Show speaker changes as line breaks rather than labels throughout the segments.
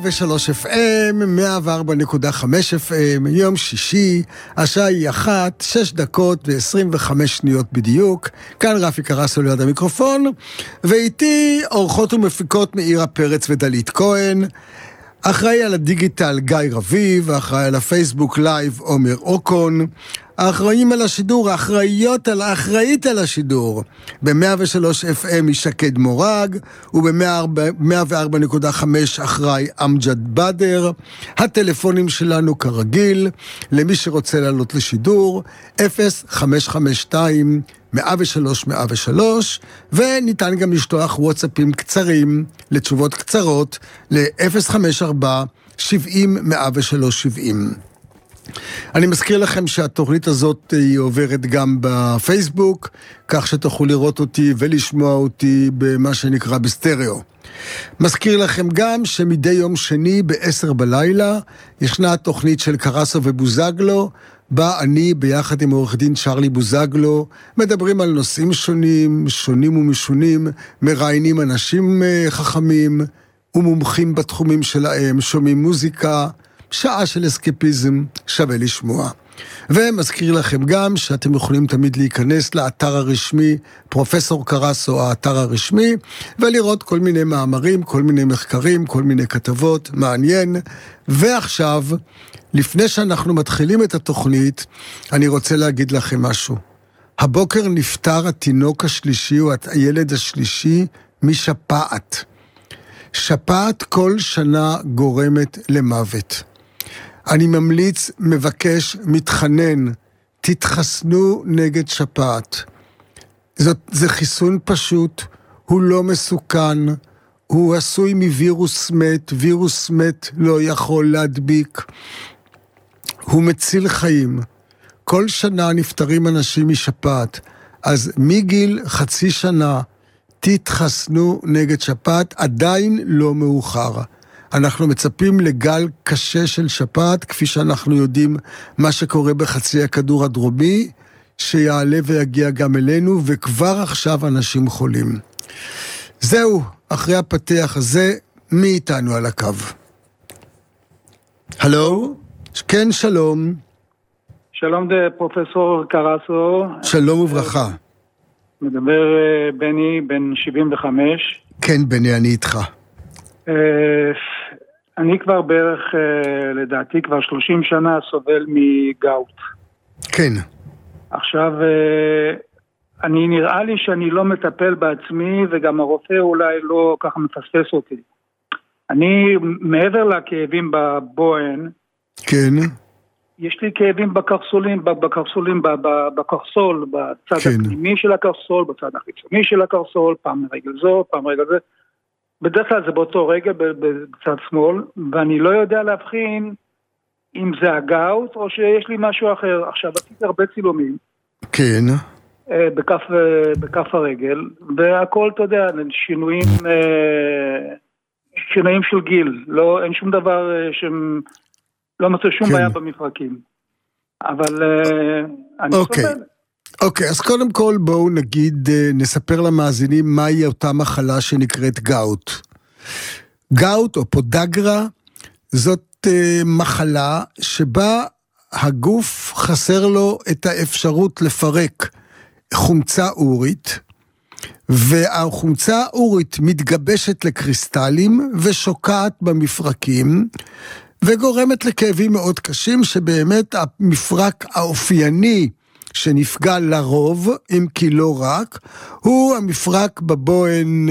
103 FM, 104.5 FM, יום שישי, השעה היא 1, 6 דקות ו-25 שניות בדיוק. כאן רפי קרסו ליד המיקרופון, ואיתי אורחות ומפיקות מאירה פרץ ודלית כהן, אחראי על הדיגיטל גיא רביב, אחראי על הפייסבוק לייב עומר אוקון, האחראים על השידור, האחראית על השידור ב-103 FM היא שקד מורג, וב-104.5 אחראי אמג'ד בדר. הטלפונים שלנו כרגיל, למי שרוצה לעלות לשידור, 0552 103 103, וניתן גם לשלוח וואטסאפים קצרים לתשובות קצרות ל-054 70 103 70. אני מזכיר לכם שהתוכנית הזאת היא עוברת גם בפייסבוק, כך שתוכלו לראות אותי ולשמוע אותי במה שנקרא בסטריאו. מזכיר לכם גם שמדי יום שני ב-10 בלילה ישנה התוכנית של קרסו ובוזגלו, בה אני ביחד עם עורך דין צ'רלי בוזגלו מדברים על נושאים שונים ומשונים, מראיינים אנשים חכמים ומומחים בתחומים שלהם, שומעים מוזיקה, שעה של אסקפיזם, שווה לשמוע. ומזכיר לכם גם שאתם יכולים תמיד להיכנס לאתר הרשמי, פרופסור קרסו, האתר הרשמי, ולראות כל מיני מאמרים, כל מיני מחקרים, כל מיני כתבות, מעניין. ועכשיו, לפני שאנחנו מתחילים את התוכנית, אני רוצה להגיד לכם משהו. הבוקר נפטר התינוק השלישי, או הילד השלישי, משפעת. שפעת כל שנה גורמת למוות. אני ממליץ, מבקש, מתחנן, תתחסנו נגד שפעת. זה חיסון פשוט, הוא לא מסוכן, הוא עשוי מווירוס מת, וירוס מת לא יכול להדביק, הוא מציל חיים. כל שנה נפטרים אנשים משפעת, אז מגיל חצי שנה תתחסנו נגד שפעת, עדיין לא מאוחר. אנחנו מצפים לגל קשה של שפעת, כפי שאנחנו יודעים מה שקורה בחצי הכדור הדרומי, שיעלה ויגיע גם אלינו, וכבר עכשיו אנשים חולים. זהו, אחרי הפתח הזה, מי איתנו על הקו? הלו? כן, שלום.
שלום פרופסור קרסו.
שלום וברכה.
מדבר בני, בן 75.
כן, בני, אני איתך.
אני כבר בערך, לדעתי, כבר 30 שנה סובל מגאוט.
כן.
עכשיו, אני נראה לי שאני לא מטפל בעצמי, וגם הרופא אולי לא ככה מפספס אותי. אני, מעבר לכאבים בבוהן,
כן.
יש לי כאבים בקרסולים, בקרסול, בצד
כן.
הפנימי של הקרסול, בצד החיצוני של הקרסול, פעם רגל זו, פעם רגל זה. בדרך כלל זה באותו רגע בצד שמאל, ואני לא יודע להבחין אם זה הגאוט או שיש לי משהו אחר. עכשיו, עשיתי הרבה צילומים.
כן.
בכף הרגל, והכל, אתה יודע, שינויים של גיל. לא, אין שום דבר לא מצא שום בעיה במפרקים. אבל אני סובל.
אוקיי, אז קודם כל בואו נגיד, נספר למאזינים מהי אותה מחלה שנקראת גאוט. גאוט או פודגרה, זאת מחלה שבה הגוף חסר לו את האפשרות לפרק חומצה אורית, והחומצה האורית מתגבשת לקריסטלים ושוקעת במפרקים, וגורמת לכאבים מאוד קשים, שבאמת המפרק האופייני שנפגע לרוב, אם כי לא רק, הוא המפרק בבוהן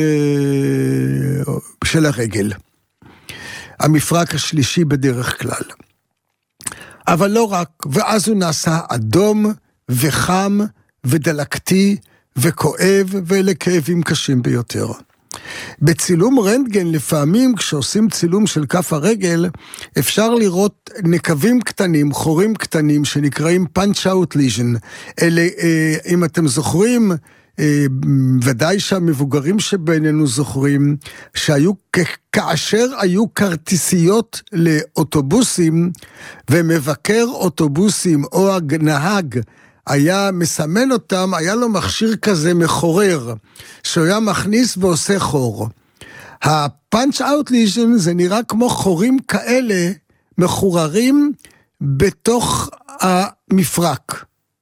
של הרגל. המפרק השלישי בדרך כלל. אבל לא רק, ואז הוא נעשה אדום וחם ודלקתי וכואב, ואלה כאבים קשים ביותר. בצילום רנטגן לפעמים כשעושים צילום של כף הרגל אפשר לראות נקבים קטנים, חורים קטנים שנקראים punch out lesion. אלה, אם אתם זוכרים, ודאי שהמבוגרים שבינינו זוכרים שהיו כאשר היו כרטיסיות לאוטובוסים ומבקר אוטובוסים או הנהג היה מסמן אותם, היה לו מכשיר כזה מחורר, שהוא היה מכניס ועושה חור. ה-punch out lesion זה נראה כמו חורים כאלה מחוררים בתוך המפרק.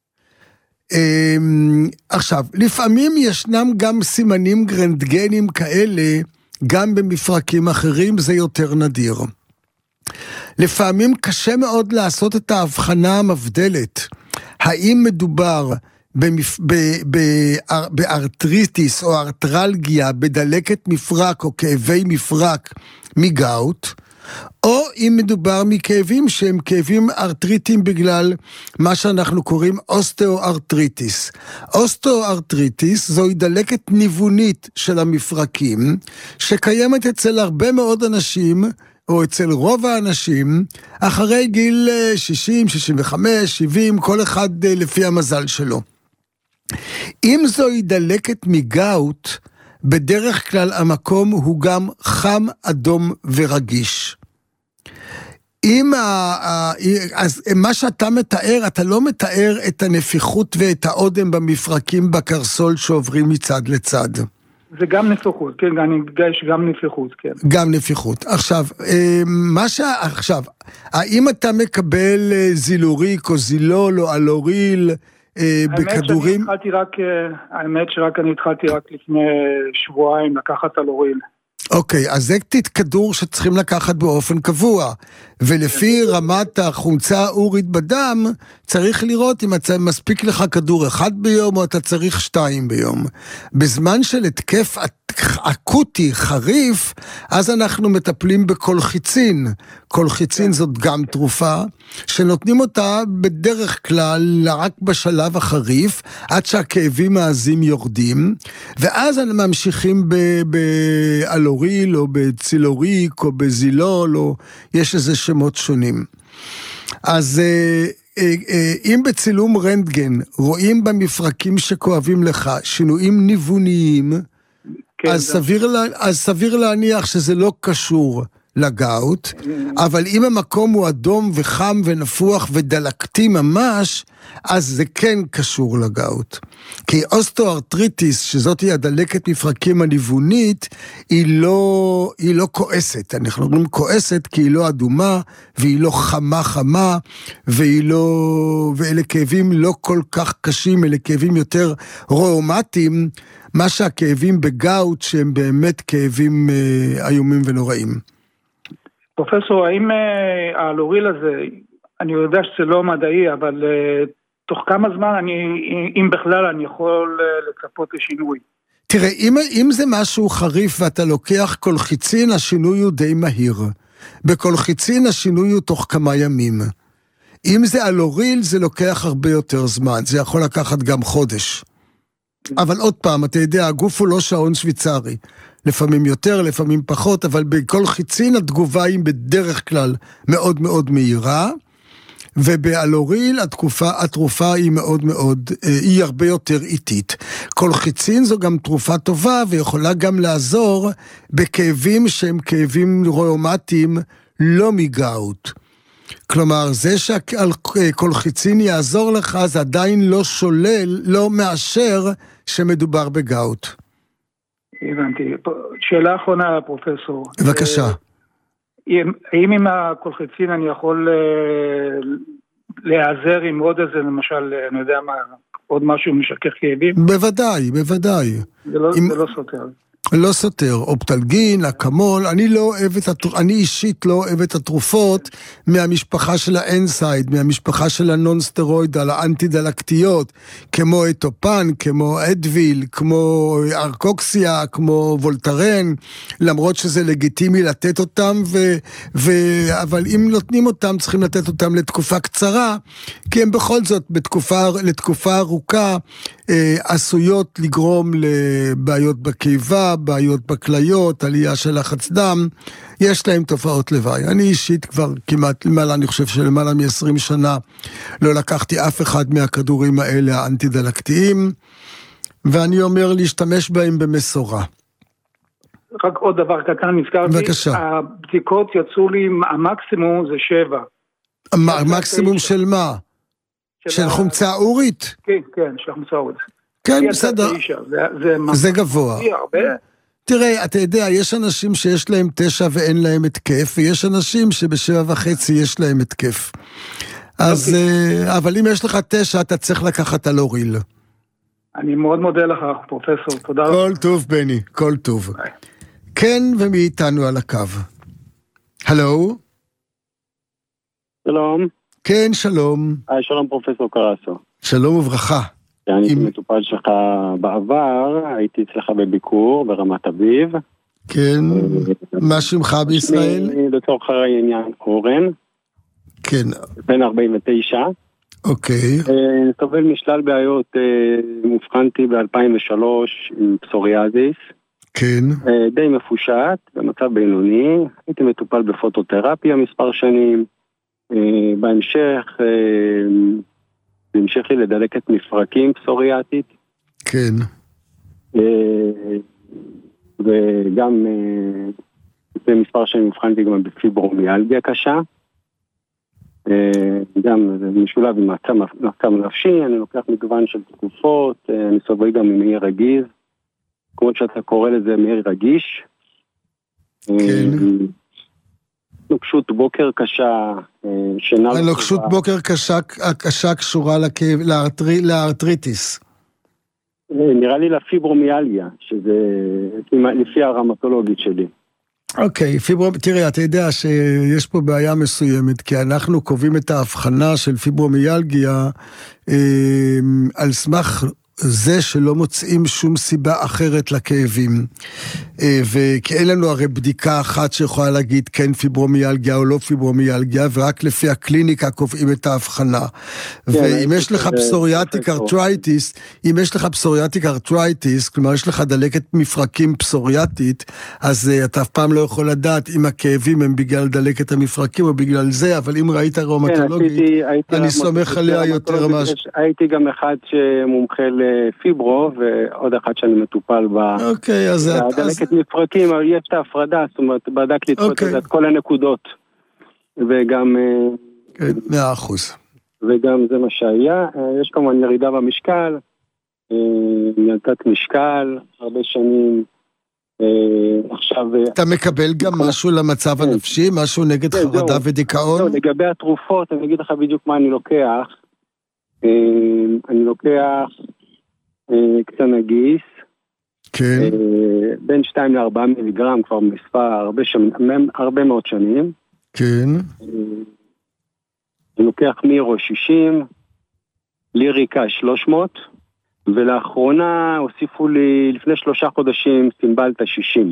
עכשיו, לפעמים ישנם גם סימנים רנטגנים כאלה, גם במפרקים אחרים, זה יותר נדיר. לפעמים קשה מאוד לעשות את ההבחנה המבדלת. האם מדובר בארטריטיס או ארטרלגיה, בדלקת מפרק או כאבי מפרק מגאוט, או אם מדובר מכאבים שהם כאבים ארטריטיים בגלל מה שאנחנו קוראים אוסטאו-ארטריטיס. אוסטאו-ארטריטיס זוהי דלקת ניוונית של המפרקים, שקיימת אצל הרבה מאוד אנשים, או אצל רוב האנשים, אחרי גיל 60, 65, 70, כל אחד לפי המזל שלו. אם זוהי דלקת מגאוט, בדרך כלל המקום הוא גם חם, אדום ורגיש. אז מה שאתה מתאר, אתה לא מתאר את הנפיחות ואת העודם במפרקים בקרסול שעוברים מצד לצד.
זה גם נפיחות, כן, אני מגייש גם נפיחות, כן.
גם נפיחות. עכשיו, האם אתה מקבל זילוריק או זילול או אלוריל בכדורים?
האמת שרק אני התחלתי רק לפני שבועיים לקחת אלוריל.
אוקיי, אז זה כדור שצריכים לקחת באופן קבוע, ולפי רמת החומצה האורית בדם, צריך לראות אם אתה מספיק לך כדור אחד ביום, או אתה צריך 2 ביום. בזמן של התקף אקוטי חריף, אז אנחנו מטפלים בקולחיצין. קולחיצין זאת גם תרופה, שנותנים אותה בדרך כלל רק בשלב החריף, עד שהכאבים העזים יורדים, ואז אנחנו ממשיכים באלוריל, או בצילוריק, או בזילול, או יש איזה שמות שונים. אז אם בצילום רנטגן רואים במפרקים שכואבים לך שינויים ניווניים, כן, אז סביר להניח שזה לא קשור לגאוט, אבל אם המקום הוא אדום וחם ונפוח ודלקתי ממש, אז זה כן קשור לגאוט. כי אוסטאו-ארטריטיס, שזאת היא הדלקת מפרקים הניוונית, היא לא כועסת. אנחנו אומרים כועסת כי היא לא אדומה, והיא לא חמה, ואלה כאבים לא כל כך קשים, אלה כאבים יותר ראומטיים, מה שהכאבים בגאוט שהם באמת כאבים איומים ונוראים.
פרופסור, האם האלוריל הזה, אני יודע שזה לא מדעי, אבל תוך כמה זמן, אם בכלל, אני יכול לצפות לשינוי?
תראה, אם זה משהו חריף ואתה לוקח קולחיצין, השינוי הוא די מהיר. בקולחיצין השינוי הוא תוך כמה ימים. אם זה אלוריל, זה לוקח הרבה יותר זמן. זה יכול לקחת גם חודש. אבל עוד פעם, אתה יודע, הגוף הוא לא שעון שוויצרי. לפעמים יותר, לפעמים פחות, אבל בכל חיצין התגובה היא בדרך כלל מאוד מאוד מהירה, ובאלוריל התרופה היא מאוד מאוד, היא הרבה יותר איטית. כל חיצין זו גם תרופה טובה, ויכולה גם לעזור בכאבים שהם כאבים ראומטיים לא מגאוט. כלומר, זה שכל חיצין יעזור לך, זה עדיין לא שולל, לא מאשר שמדובר בגאוט.
הבנתי. שאלה אחרונה, פרופסור.
בבקשה.
האם עם הקולחיצין אני יכול להיעזר עם עוד איזה, למשל, אני יודע מה, עוד משהו משכך כאבים?
בוודאי.
זה לא סותר.
לא סותר, אופטלגין, אקמול, אני אישית לא אוהב את התרופות מהמשפחה של האנסייד, מהמשפחה של הנונסטרואיד, על האנטי-דלקתיות, כמו אטופן, כמו אדוויל, כמו ארקוקסיה, כמו וולטרן, למרות שזה לגיטימי לתת אותם, אבל אם נותנים אותם, צריכים לתת אותם לתקופה קצרה, כי הם בכל זאת, לתקופה ארוכה, עשויות לגרום לבעיות בקיבה, בעיות בכליות, עלייה של לחץ דם, יש להם תופעות לוואי. אני אישית כבר כמעט אני חושב שלמעלה מ-20 שנה לא לקחתי אף אחד מהכדורים האלה האנטי-דלקתיים, ואני אומר להשתמש בהם במסורה.
רק עוד דבר קטן, נזכרתי, הבדיקות יצאו לי, המקסימום זה 7.
המקסימום של מה? של חומצה אורית?
כן, של חומצה אורית.
כן, בסדר. זה גבוה. תראה, אתה יודע, יש אנשים שיש להם 9 ואין להם התקף, ויש אנשים שב7.5 יש להם התקף. אז, אבל אם יש לך 9, אתה צריך לקחת הלוריל.
אני מאוד מודה לך, פרופסור, תודה רבה.
כל טוב, בני, כל טוב. כן, ומי איתנו על הקו? הלו?
שלום.
כן, שלום.
שלום פרופסור קרסו.
שלום וברכה.
אני מטופל שלך בעבר, הייתי אצלך בביקור ברמת אביב.
כן, מה שמך בישראל?
לצורך העניין אורן.
כן.
בן 49.
אוקיי.
סובל משלל בעיות, מובחנתי ב-2003 עם פסוריאזיס.
כן.
די מפושט, במצב בינוני. הייתי מטופל בפוטותרפיה מספר שנים. בהמשך לי לדלקת מפרקים פסוריאטית.
כן.
וגם לפני מספר שנים מבחנתי גם בפיברומיאלגיה קשה. גם זה משולב עם מצב נפשי, אני לוקח מגוון של תקופות, אני סובל גם ממעי רגיז, כמו שאתה קורא לזה מעי רגיש.
כן.
נוקשות בוקר קשה, שינה...
נוקשות בוקר קשה קשורה לארטריטיס.
נראה לי לפיברומיאלגיה, שזה לפי הרמטולוגית שלי.
אוקיי, תראה, אתה יודע שיש פה בעיה מסוימת, כי אנחנו קובעים את ההבחנה של פיברומיאלגיה על סמך זה שלא מוצאים שום סיבה אחרת לכאבים. וכי אין לנו הרי בדיקה אחת שיכולה להגיד כן פיברומיאלגיה או לא פיברומיאלגיה, ורק לפי הקליניקה קובעים את ההבחנה. ואם יש לך פסוריאטיק ארטרייטיס, כלומר יש לך דלקת מפרקים פסוריאטית, אז אתה אף פעם לא יכול לדעת אם הכאבים הם בגלל דלקת המפרקים או בגלל זה, אבל אם ראית ראומטולוגית, אני סומך עליה יותר משהו.
הייתי גם אחד שמומחה פיברו, ועוד אחד שאני מטופל
אוקיי, אז
דלקת מפרקים, אבל יש את ההפרדה, זאת אומרת, בדק לי את כל הנקודות. וגם...
100%.
וגם זה מה שהיה. יש כמובן ירידה במשקל, ילדת משקל, הרבה שנים. עכשיו...
אתה מקבל גם משהו למצב הנפשי, משהו נגד חרדה ודיכאון?
לגבי התרופות, אני אגיד לך בדיוק מה אני לוקח. אני לוקח קטנגיס,
כן.
בין 2 ל-4 מיליגרם כבר מספר הרבה מאוד שנים.
כן.
אני לוקח מירו 60, ליריקה 300, ולאחרונה הוסיפו לי לפני 3 חודשים סימבלטה 60.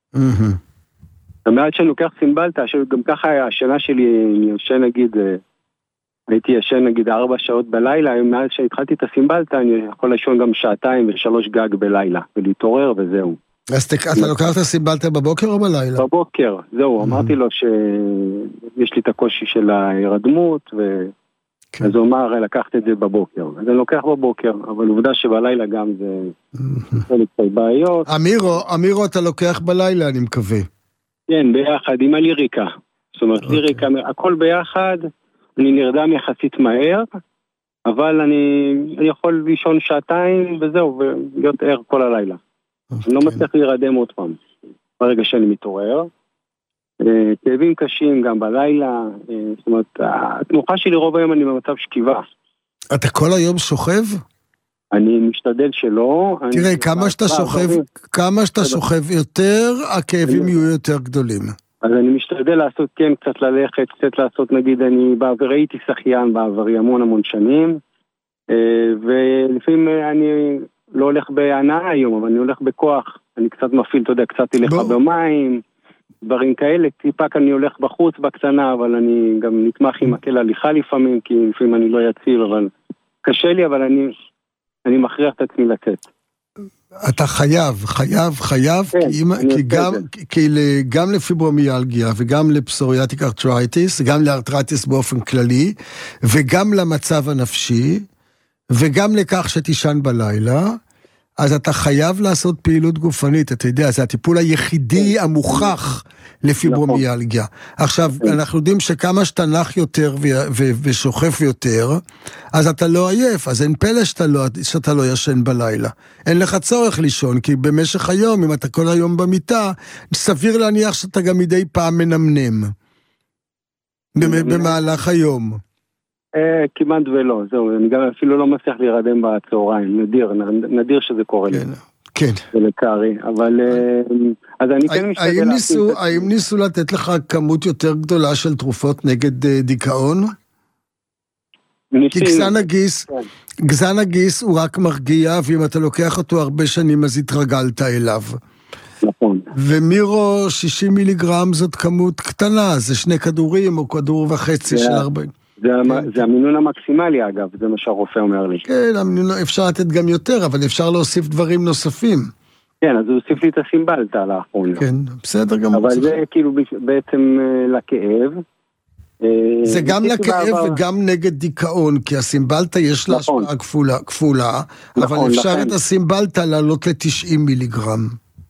המעט שאני לוקח סימבלטה, שגם ככה השנה שלי, אני יושן נגיד, הייתי ישן נגיד 4 שעות בלילה, היום מאז שהתחלתי את הסימבלטה, אני יכול לישון גם 2 ו3 גג בלילה, ולהתעורר וזהו.
אז אתה לוקח את הסימבלטה בבוקר או בלילה?
בבוקר, זהו, אמרתי לו שיש לי את הקושי של ההירדמות, אז הוא אמר לקחת את זה בבוקר. אז אני לוקח בבוקר, אבל עובדה שבלילה גם זה קצת בעיות.
אמירו אתה לוקח בלילה, אני מקווה.
כן, ביחד, עם הליריקה. זאת אומרת, ליריקה, הכל ביחד, אני נרדם יחסית מהר, אבל אני יכול לישון 2 וזהו, ולהיות ער כל הלילה. אני לא מצליח להירדם עוד פעם, ברגע שאני מתעורר. כאבים קשים גם בלילה, זאת אומרת, התנוחה שלי רוב היום אני במצב שכיבה.
אתה כל היום שוכב?
אני משתדל שלא.
תראה, כמה שאתה שוכב יותר, הכאבים יהיו יותר גדולים.
אז אני משתדל לעשות, כן, קצת ללכת, קצת לעשות, נגיד, אני בעברי הייתי שחיין בעברי המון שנים, ולפעמים אני לא הולך בהנאה היום, אבל אני הולך בכוח, אני קצת מפעיל, אתה יודע, קצת הלך במים, דברים כאלה, טיפה אני הולך בחוץ בקטנה, אבל אני גם נתמך עם מקל הליכה לפעמים, כי לפעמים אני לא יציב, אבל קשה לי, אבל אני מכריח את עצמי לצאת.
אתה חייב,
כן,
כי גם לפיברומיאלגיה וגם לפסוריאטיק ארטרייטיס, גם לארטרייטיס באופן כללי, וגם למצב הנפשי, וגם לכך שתישן בלילה, אז אתה חייב לעשות פעילות גופנית, אתה יודע, זה הטיפול היחידי המוכח לפיברומיאלגיה. עכשיו, אנחנו יודעים שכמה שאתה נח יותר ושוכף יותר, אז אתה לא עייף, אז אין פלא שאתה לא ישן בלילה. אין לך צורך לישון, כי במשך היום, אם אתה כל היום במיטה, סביר להניח שאתה גם מדי פעם מנמנם. במהלך היום.
כמעט ולא, זהו, אני גם אפילו לא מצליח להירדם בצהריים, נדיר שזה קורה לי.
כן.
ולצערי, אבל אז אני כן משתדל
האם ניסו לתת לך כמות יותר גדולה של תרופות נגד דיכאון? כי גזן הגיס הוא רק מרגיע, ואם אתה לוקח אותו הרבה שנים אז התרגלת אליו.
נכון.
ומירו 60 מיליגרם זאת כמות קטנה, זה 2 כדורים או כדור וחצי של 40.
זה המינון המקסימלי אגב, זה מה שהרופא אומר לי.
כן, אפשר לתת גם יותר, אבל אפשר להוסיף דברים נוספים.
כן, אז הוא הוסיף לי את הסימבלטה לאחרונה.
כן, בסדר גם.
אבל זה כאילו בעצם לכאב.
זה גם לכאב וגם נגד דיכאון, כי הסימבלטה יש לה השפעה כפולה, אבל אפשר את הסימבלטה לעלות ל-90 מיליגרם.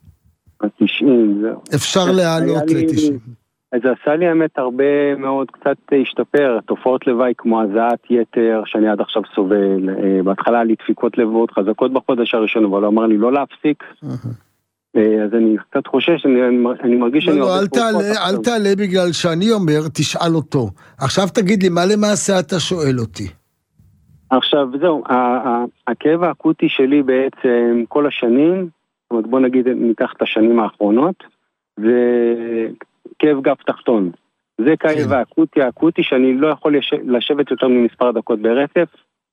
90, זהו.
אפשר להעלות ל-90.
אז זה עשה לי האמת הרבה מאוד קצת השתפר, תופעות לוואי כמו הזעת יתר שאני עד עכשיו סובל, בהתחלה היה לי דפיקות לב מאוד חזקות בחודש הראשון, אבל הוא אמר לי לא להפסיק, אז אני קצת חושש, אני מרגיש שאני...
לא, אל תעלה בגלל שאני אומר, תשאל אותו. עכשיו תגיד לי, מה למעשה אתה שואל אותי?
עכשיו זהו, הכאב האקוטי שלי בעצם כל השנים, זאת אומרת בוא נגיד ניקח את השנים האחרונות, זה... כאב גב תחתון. זה כאב האקוטי שאני לא יכול לשבת יותר ממספר דקות ברצף.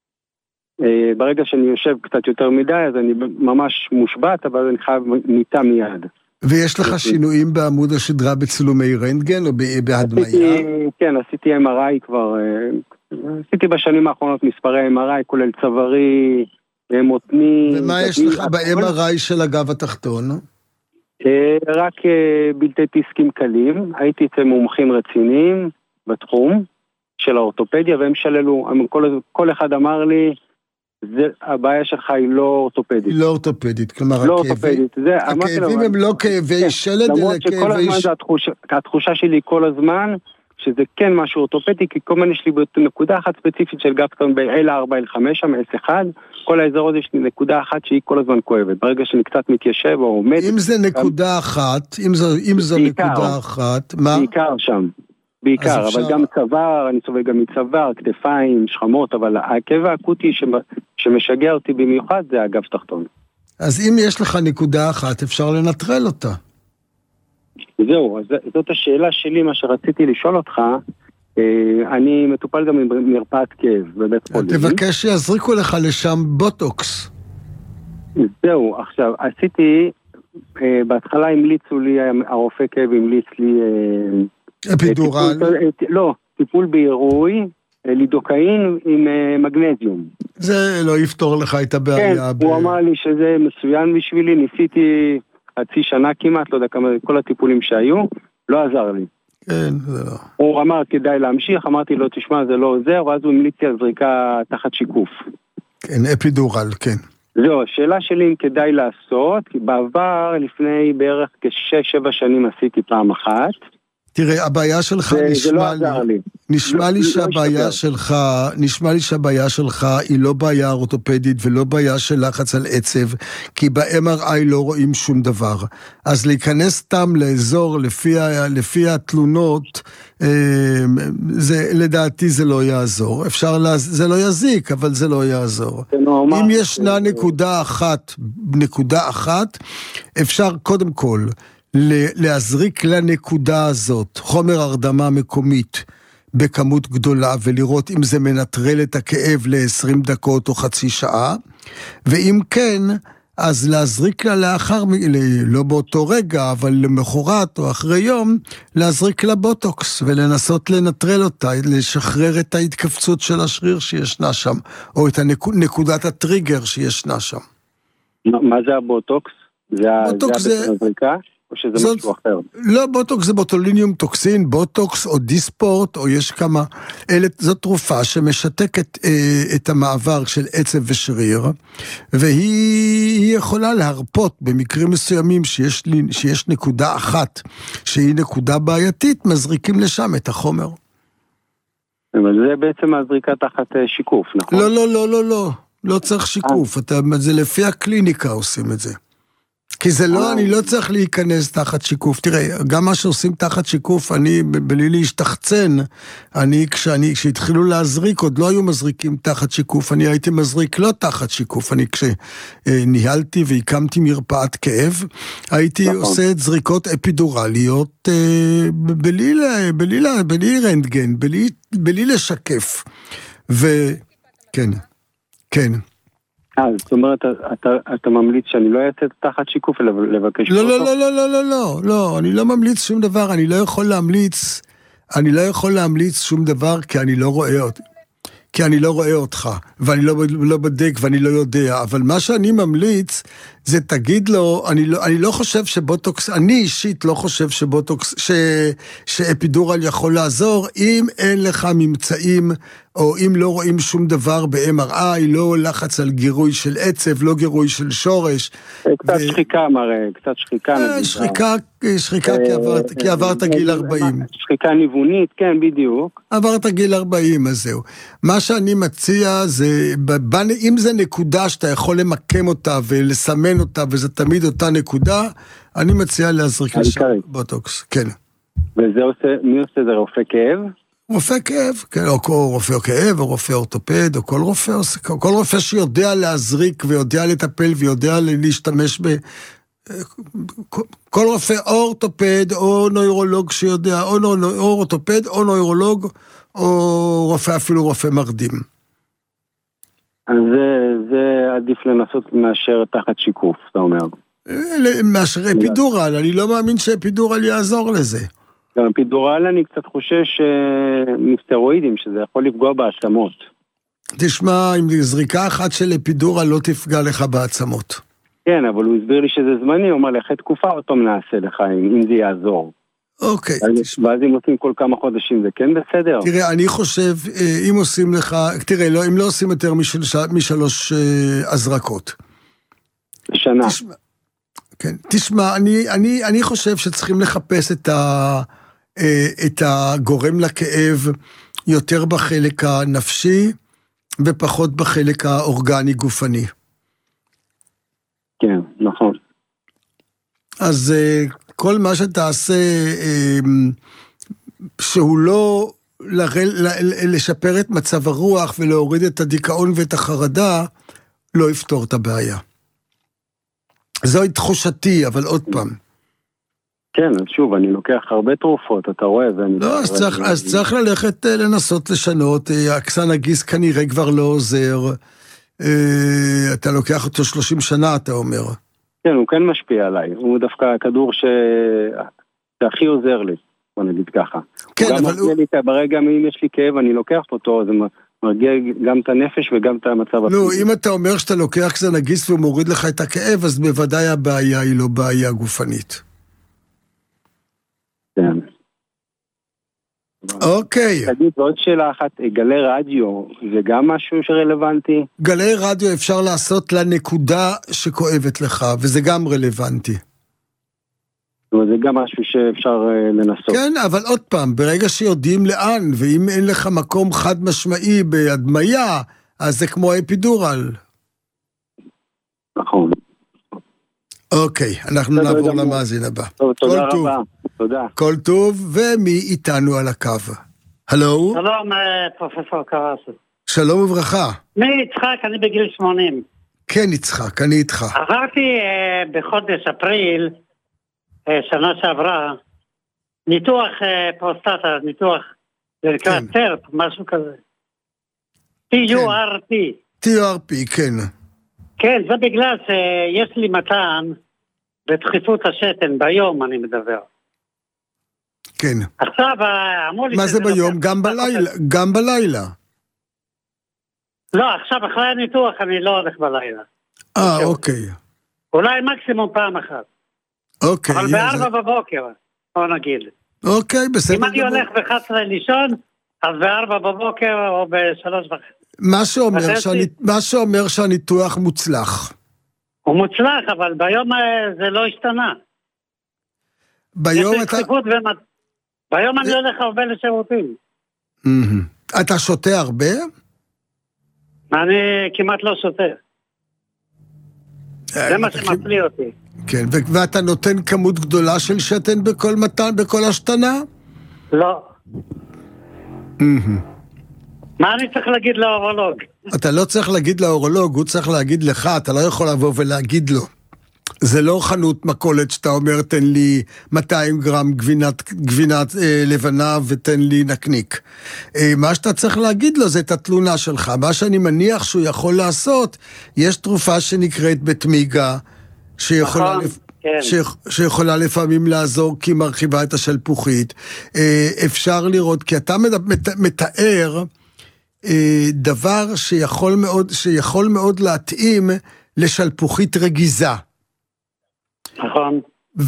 ברגע שאני יושב קצת יותר מדי, אז אני ממש מושבת, אבל אני חייב מיטה מיד.
ויש לך שינויים בעמוד השדרה בצילומי רנטגן או בהדמיה?
כן, עשיתי MRI כבר, עשיתי בשנים האחרונות מספרי MRI, כולל צווארי, מותני.
ומה יש לך ב-MRI של הגב התחתון?
רק בלתי דיסקים קלים, הייתי אצל מומחים רציניים בתחום של האורתופדיה, והם שללו, כל אחד אמר לי, הבעיה שלך היא לא אורתופדית.
לא אורתופדית, כלומר,
הכאבים
הם לא כאבי שלד,
למרות שכל הזמן התחושה שלי כל הזמן, שזה כן משהו אורתופדי, כי כל הזמן יש לי נקודה אחת ספציפית של גפטון ב-L4, L5, שם S1, כל האזור הזה יש לי נקודה אחת שהיא כל הזמן כואבת. ברגע שאני קצת מתיישב או עומד...
אם זה נקודה אחת, אם זו נקודה אחת, מה?
בעיקר שם, בעיקר, אבל גם צוואר, אני סובל גם מצוואר, כתפיים, שכמות, אבל הכאב האקוטי שמשגע אותי במיוחד זה הגב תחתון.
אז אם יש לך נקודה אחת, אפשר לנטרל אותה.
זהו, זאת השאלה שלי, מה שרציתי לשאול אותך, אני מטופל גם במרפאת כאב בבית חולים.
תבקש שיזריקו לך לשם בוטוקס.
זהו, עכשיו, עשיתי, בהתחלה המליצו לי, הרופא כאב המליץ לי...
אפידורל?
לא, טיפול בעירוי, לידוקאין עם מגנזיום.
זה לא יפתור לך את הבעיה.
כן, הוא אמר לי שזה מצוין בשבילי, ניסיתי... חצי שנה כמעט, לא יודע כמה, כל הטיפולים שהיו, לא עזר לי.
כן, זה לא.
הוא אמר, כדאי להמשיך, אמרתי לו, תשמע, זה לא עוזר, ואז הוא המליץ על זריקה תחת שיקוף.
כן, אפידורל, כן.
זהו, השאלה שלי אם כדאי לעשות, כי בעבר, לפני בערך כ6-7 שנים עשיתי פעם אחת.
תראה, הבעיה שלך נשמע לי שהבעיה שלך היא לא בעיה אורתופדית ולא בעיה של לחץ על עצב, כי ב-MRI לא רואים שום דבר. אז להיכנס סתם לאזור לפי התלונות, לדעתי זה לא יעזור. זה לא יזיק, אבל זה לא יעזור. אם ישנה נקודה אחת, אפשר קודם כל להזריק לנקודה הזאת חומר הרדמה מקומית בכמות גדולה ולראות אם זה מנטרל את הכאב ל-20 דקות או חצי שעה, ואם כן, אז להזריק לה לאחר, לא באותו רגע, אבל למחרת או אחרי יום, להזריק לה בוטוקס ולנסות לנטרל אותה, לשחרר את ההתכווצות של השריר שישנה שם, או את נקודת הטריגר שישנה שם.
מה זה הבוטוקס? בוטוקס זה... או שזה משהו אחר?
לא, בוטוקס זה בוטוליניום טוקסין, בוטוקס או דיספורט, או יש כמה, זאת תרופה שמשתקת את המעבר של עצב ושריר, והיא יכולה להרפות במקרים מסוימים שיש נקודה אחת, שהיא נקודה בעייתית, מזריקים לשם את החומר.
אבל זה בעצם הזריקה תחת שיקוף, נכון?
לא, לא, לא, לא, לא. לא צריך שיקוף, זה לפי הקליניקה עושים את זה. כי זה לא, אני לא צריך להיכנס תחת שיקוף. תראה, גם מה שעושים תחת שיקוף, אני, בלי להשתחצן, כשהתחילו להזריק, עוד לא היו מזריקים תחת שיקוף, אני הייתי מזריק לא תחת שיקוף, כשניהלתי והקמתי מרפאת כאב, הייתי עושה את זריקות אפידורליות, בלי רנטגן, בלי לשקף. וכן, כן.
זאת אומרת, אתה ממליץ שאני לא אעשה תחת שיקוף, אלא לבקש...
לא, לא, לא, לא, לא, לא, לא, לא, אני לא ממליץ שום דבר, אני לא יכול להמליץ שום דבר, כי אני לא רואה אותך, ואני לא בדק ואני לא יודע, אבל מה שאני ממליץ, זה תגיד לו, אני לא חושב שבוטוקס, אני אישית לא חושב שבוטוקס, שאפידורל יכול לעזור, אם אין לך ממצאים, או אם לא רואים שום דבר ב-MRI, לא לחץ על גירוי של עצב, לא גירוי של שורש.
קצת שחיקה מראה, קצת שחיקה.
שחיקה כי עברת גיל 40.
שחיקה ניוונית, כן, בדיוק.
עברת גיל 40, אז זהו. מה שאני מציע זה, אם זה נקודה שאתה יכול למקם אותה ולסמן אותה, וזה תמיד אותה נקודה, אני מציע להזריק לשם בוטוקס, כן.
וזה עושה, מי עושה זה? רופא כאב?
רופא כאב, כן, או רופא כאב, או רופא אורתופד, או כל רופא שיודע להזריק, ויודע לטפל, ויודע להשתמש כל רופא אורתופד, או נוירולוג שיודע, או אורתופד, או נוירולוג, או רופא, אפילו רופא מרדים.
אז זה עדיף לנסות מאשר תחת שיקוף, אתה אומר.
מאשר אפידורל, אני לא מאמין שאפידורל יעזור לזה.
גם אפידורל אני קצת חושש מסטרואידים, שזה יכול לפגוע בעצמות.
תשמע, אם זריקה אחת של אפידורל לא תפגע לך בעצמות.
כן, אבל הוא הסביר לי שזה זמני, הוא אומר לי, אחרי תקופה אותו נעשה לך, אם זה יעזור.
אוקיי.
ואז אם עושים כל כמה חודשים, זה כן בסדר?
תראה, אני חושב, אם עושים לך, תראה, אם לא עושים יותר משלוש הזרקות.
שנה.
כן, תשמע, אני חושב שצריכים לחפש את הגורם לכאב יותר בחלק הנפשי, ופחות בחלק האורגני גופני.
כן, נכון.
אז כל מה שתעשה, שהוא לא לשפר את מצב הרוח ולהוריד את הדיכאון ואת החרדה, לא יפתור את הבעיה. זוהי תחושתי, אבל עוד פעם.
כן, אז שוב, אני לוקח הרבה תרופות, אתה רואה,
לא, אז צריך ללכת לנסות לשנות, הקסנגיס כנראה כבר לא עוזר, אתה לוקח אותו 30 שנה, אתה אומר.
כן, הוא כן משפיע עליי, הוא דווקא הכדור שהכי עוזר לי, בוא נגיד ככה.
כן, אבל הוא...
ברגע אם יש לי כאב, אני לוקח אותו, זה מרגיע גם את הנפש וגם את המצב.
לא, אם אתה אומר שאתה לוקח קסנגיס והוא מוריד לך את הכאב, אז בוודאי הבעיה היא לא בעיה גופנית.
כן.
אוקיי.
תגיד, ועוד שאלה אחת, גלי רדיו, זה גם משהו שרלוונטי?
גלי רדיו אפשר לעשות לנקודה שכואבת לך, וזה גם רלוונטי.
זה גם משהו שאפשר לנסות.
כן, אבל עוד פעם, ברגע שיודעים לאן, ואם אין לך מקום חד משמעי בהדמיה, אז זה כמו אפידורל.
נכון.
אוקיי, אנחנו נעבור למאזין הבא.
טוב, תודה רבה. תודה.
כל טוב, ומי איתנו על הקו? הלו?
שלום, פרופסור קרסו.
שלום וברכה.
מי יצחק? אני בגיל 80.
כן, יצחק, אני איתך.
עברתי בחודש אפריל, שנה שעברה, ניתוח פרוסטטה, ניתוח, זה נקרא טרפ, משהו כזה. TURP.
TURP, כן.
כן, זה בגלל שיש לי מתן בדחיפות השתן, ביום אני מדבר.
כן.
עכשיו אמרו לי...
מה זה ביום? גם בלילה. גם בלילה.
לא, עכשיו אחרי הניתוח אני לא הולך בלילה.
אוקיי.
אולי מקסימום פעם אחת.
אוקיי.
אבל ב4 בבוקר, בוא נגיד.
אוקיי, בסדר.
אם אני הולך ב11 לישון, אז ב4 בבוקר או ב3:30.
מה שאומר שהניתוח מוצלח.
הוא מוצלח, אבל ביום זה לא השתנה.
ביום
ביום אני הולך הרבה לשירותים.
אתה שותה הרבה?
אני כמעט לא שותה. זה מה שמפליא אותי.
כן, ואתה נותן כמות גדולה של שתן בכל השתנה?
לא. מה אני צריך להגיד לאורולוג?
אתה לא צריך להגיד לאורולוג, הוא צריך להגיד לך, אתה לא יכול לבוא ולהגיד לו. זה לא חנות מכולת שאתה אומר, תן לי 200 גרם גבינת לבנה ותן לי נקניק. מה שאתה צריך להגיד לו זה את התלונה שלך. מה שאני מניח שהוא יכול לעשות, יש תרופה שנקראת בתמיגה, שיכולה לפעמים לעזור כי היא מרחיבה את השלפוחית. אפשר לראות, כי אתה מתאר דבר שיכול מאוד להתאים לשלפוחית רגיזה.
נכון.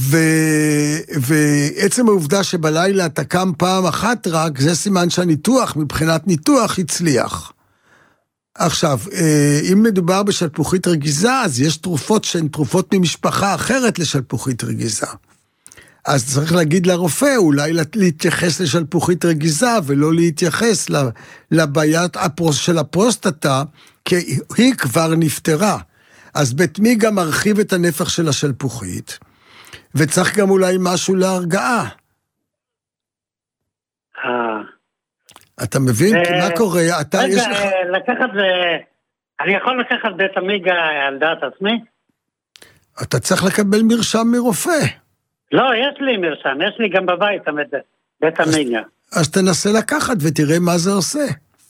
ועצם העובדה שבלילה אתה קם פעם אחת רק, זה סימן שהניתוח, מבחינת ניתוח, הצליח. עכשיו, אם מדובר בשלפוחית רגיזה, אז יש תרופות שהן תרופות ממשפחה אחרת לשלפוחית רגיזה. אז צריך להגיד לרופא, אולי להתייחס לשלפוחית רגיזה, ולא להתייחס לבעיה של הפרוסטטה, כי היא כבר נפטרה. אז בתמי גם מרחיב את הנפח של השלפוחית, וצריך גם אולי משהו להרגעה. אתה מבין? כי מה קורה?
רגע, אני יכול לקחת בתמיגה על דעת עצמי?
אתה צריך לקבל מרשם מרופא.
לא, יש לי מרשם, יש לי גם בבית בתמיגה.
אז תנסה לקחת ותראה מה זה עושה.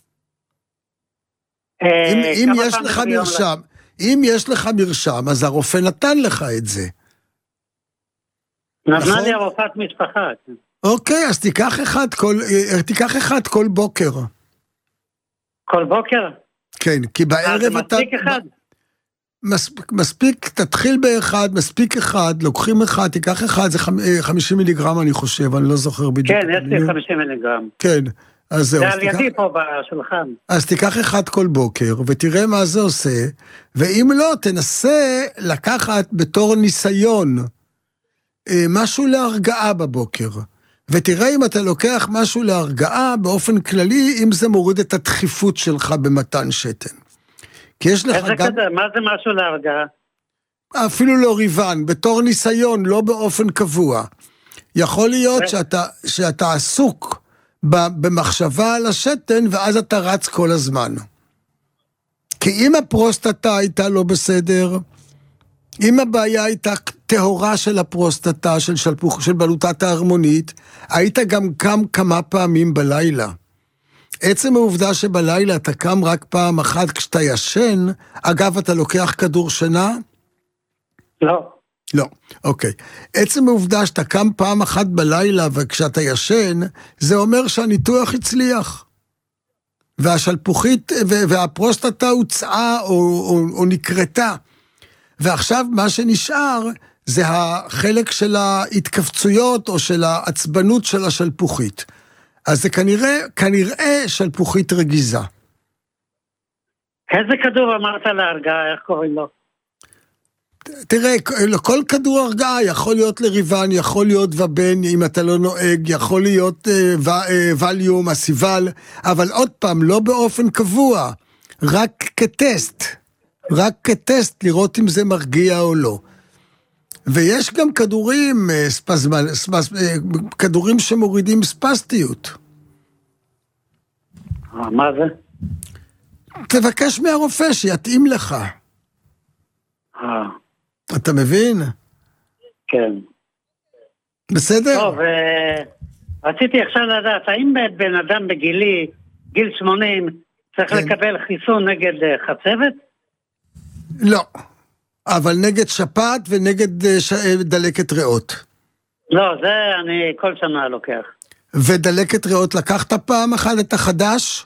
אם יש לך מרשם, אז הרופא נתן לך את זה.
נתנה לי הרופאת משפחה.
אוקיי, אז תיקח אחד כל בוקר.
כל בוקר?
כן, כי בערב אתה...
מספיק אחד?
מספיק, תתחיל באחד, מספיק אחד, לוקחים אחד, תיקח אחד, זה 50 מיליגרם אני חושב, אני לא זוכר בדיוק.
כן, יש לי 50 מיליגרם.
כן, אז זהו.
זה על ידי פה בשולחן.
אז תיקח אחד כל בוקר, ותראה מה זה עושה, ואם לא, תנסה לקחת בתור ניסיון, משהו להרגעה בבוקר. ותראה אם אתה לוקח משהו להרגעה באופן כללי, אם זה מוריד את הדחיפות שלך במתן שתן. כי יש לך גם...
מה זה משהו להרגעה?
אפילו לא ריבן, בתור ניסיון, לא באופן קבוע. יכול להיות שאתה עסוק במחשבה על השתן, ואז אתה רץ כל הזמן. כי אם הפרוסטטה הייתה לא בסדר, אם הבעיה הייתה טהורה של הפרוסטטה, של בלוטת ההרמונית, היית גם קם כמה פעמים בלילה. עצם העובדה שבלילה אתה קם רק פעם אחת כשאתה ישן, אגב, אתה לוקח כדור שינה?
לא.
לא, אוקיי. עצם העובדה שאתה קם פעם אחת בלילה וכשאתה ישן, זה אומר שהניתוח הצליח. והשלפוחית והפרוסטטה הוצאה או נקרתה. ועכשיו מה שנשאר זה החלק של ההתכווצויות או של העצבנות של השלפוחית. אז זה כנראה שלפוחית רגיזה.
איזה כדור אמרת להרגעה, איך קוראים לו?
תראה, כל כדור הרגעה יכול להיות לריבן, יכול להיות ובן, אם אתה לא נוהג, יכול להיות ווליום, אסיבל, אבל עוד פעם, לא באופן קבוע, רק כטסט, לראות אם זה מרגיע או לא. ויש גם כדורים שמורידים ספסטיות.
מה זה?
תבקש מהרופא שיתאים לך. אתה מבין?
כן.
בסדר?
טוב, רציתי עכשיו לדעת, האם בן אדם בגילי, גיל 80, צריך לקבל חיסון נגד חצבת?
לא. אבל נגד שפעת ונגד דלקת ריאות.
לא, זה אני כל שנה לוקח.
ודלקת ריאות, לקחת פעם אחת את החדש?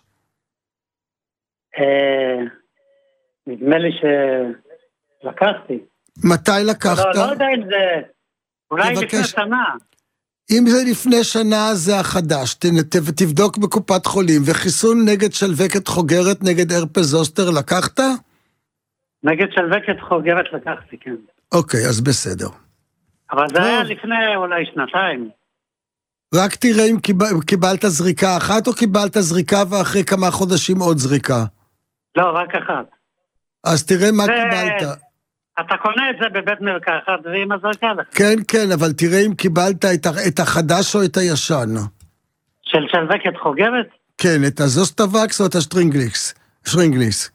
נדמה לי שלקחתי.
מתי לקחת?
לא יודע אם זה... אולי לפני שנה.
אם זה לפני שנה, זה החדש. תבדוק בקופת חולים, וחיסון נגד שלווקת חוגרת, נגד הרפס זוסטר, לקחת?
נגד שלווקת חוגרת לקחתי, כן.
אוקיי, אז בסדר.
אבל זה היה לפני אולי שנתיים.
רק תראה אם קיבלת זריקה אחת, או קיבלת זריקה ואחרי כמה חודשים עוד זריקה?
לא, רק אחת.
אז תראה מה קיבלת.
אתה קונה את זה בבית מרקחת, ועם הזריקה לך.
כן, כן, אבל תראה אם קיבלת את החדש או את הישן.
של שלווקת חוגרת?
כן, את הזוסטווקס או את השטרינגליס.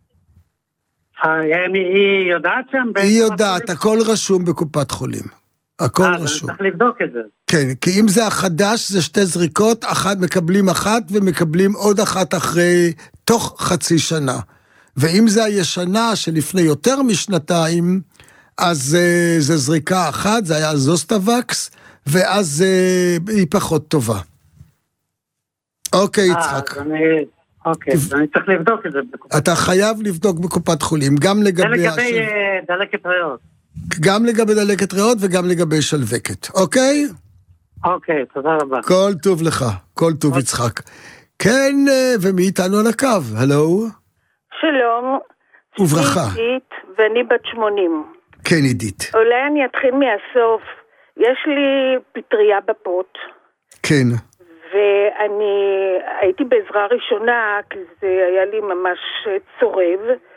היא יודעת שם?
היא יודעת, הכל רשום בקופת חולים. הכל רשום.
צריך לבדוק את זה.
כן, כי אם זה החדש, זה 2 זריקות, מקבלים אחת ומקבלים עוד אחת אחרי, תוך חצי שנה. ואם זה הישנה שלפני יותר משנתיים, אז זה זריקה אחת, זה היה זוסטווקס, ואז היא פחות טובה. אוקיי, יצחק.
אוקיי, אני צריך לבדוק את זה.
אתה חייב לבדוק בקופת חולים, גם לגבי...
זה לגבי דלקת ריאות.
גם לגבי דלקת ריאות וגם לגבי שלווקת, אוקיי?
אוקיי, תודה רבה.
כל טוב לך, כל טוב יצחק. כן, ומי איתנו על הקו? הלו?
שלום.
וברכה.
עידית, ואני בת 80.
כן, עידית.
אולי אני אתחיל מהסוף. יש לי פטריה בפות.
כן.
ואני הייתי בעזרה ראשונה, כי זה היה לי ממש צורב,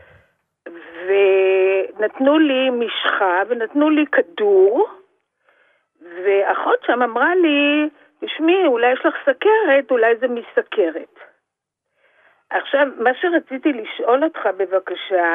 ונתנו לי משחה, ונתנו לי כדור, ואחות שם אמרה לי, תשמעי, אולי יש לך סכרת, אולי זה מסכרת. עכשיו, מה שרציתי לשאול אותך בבקשה,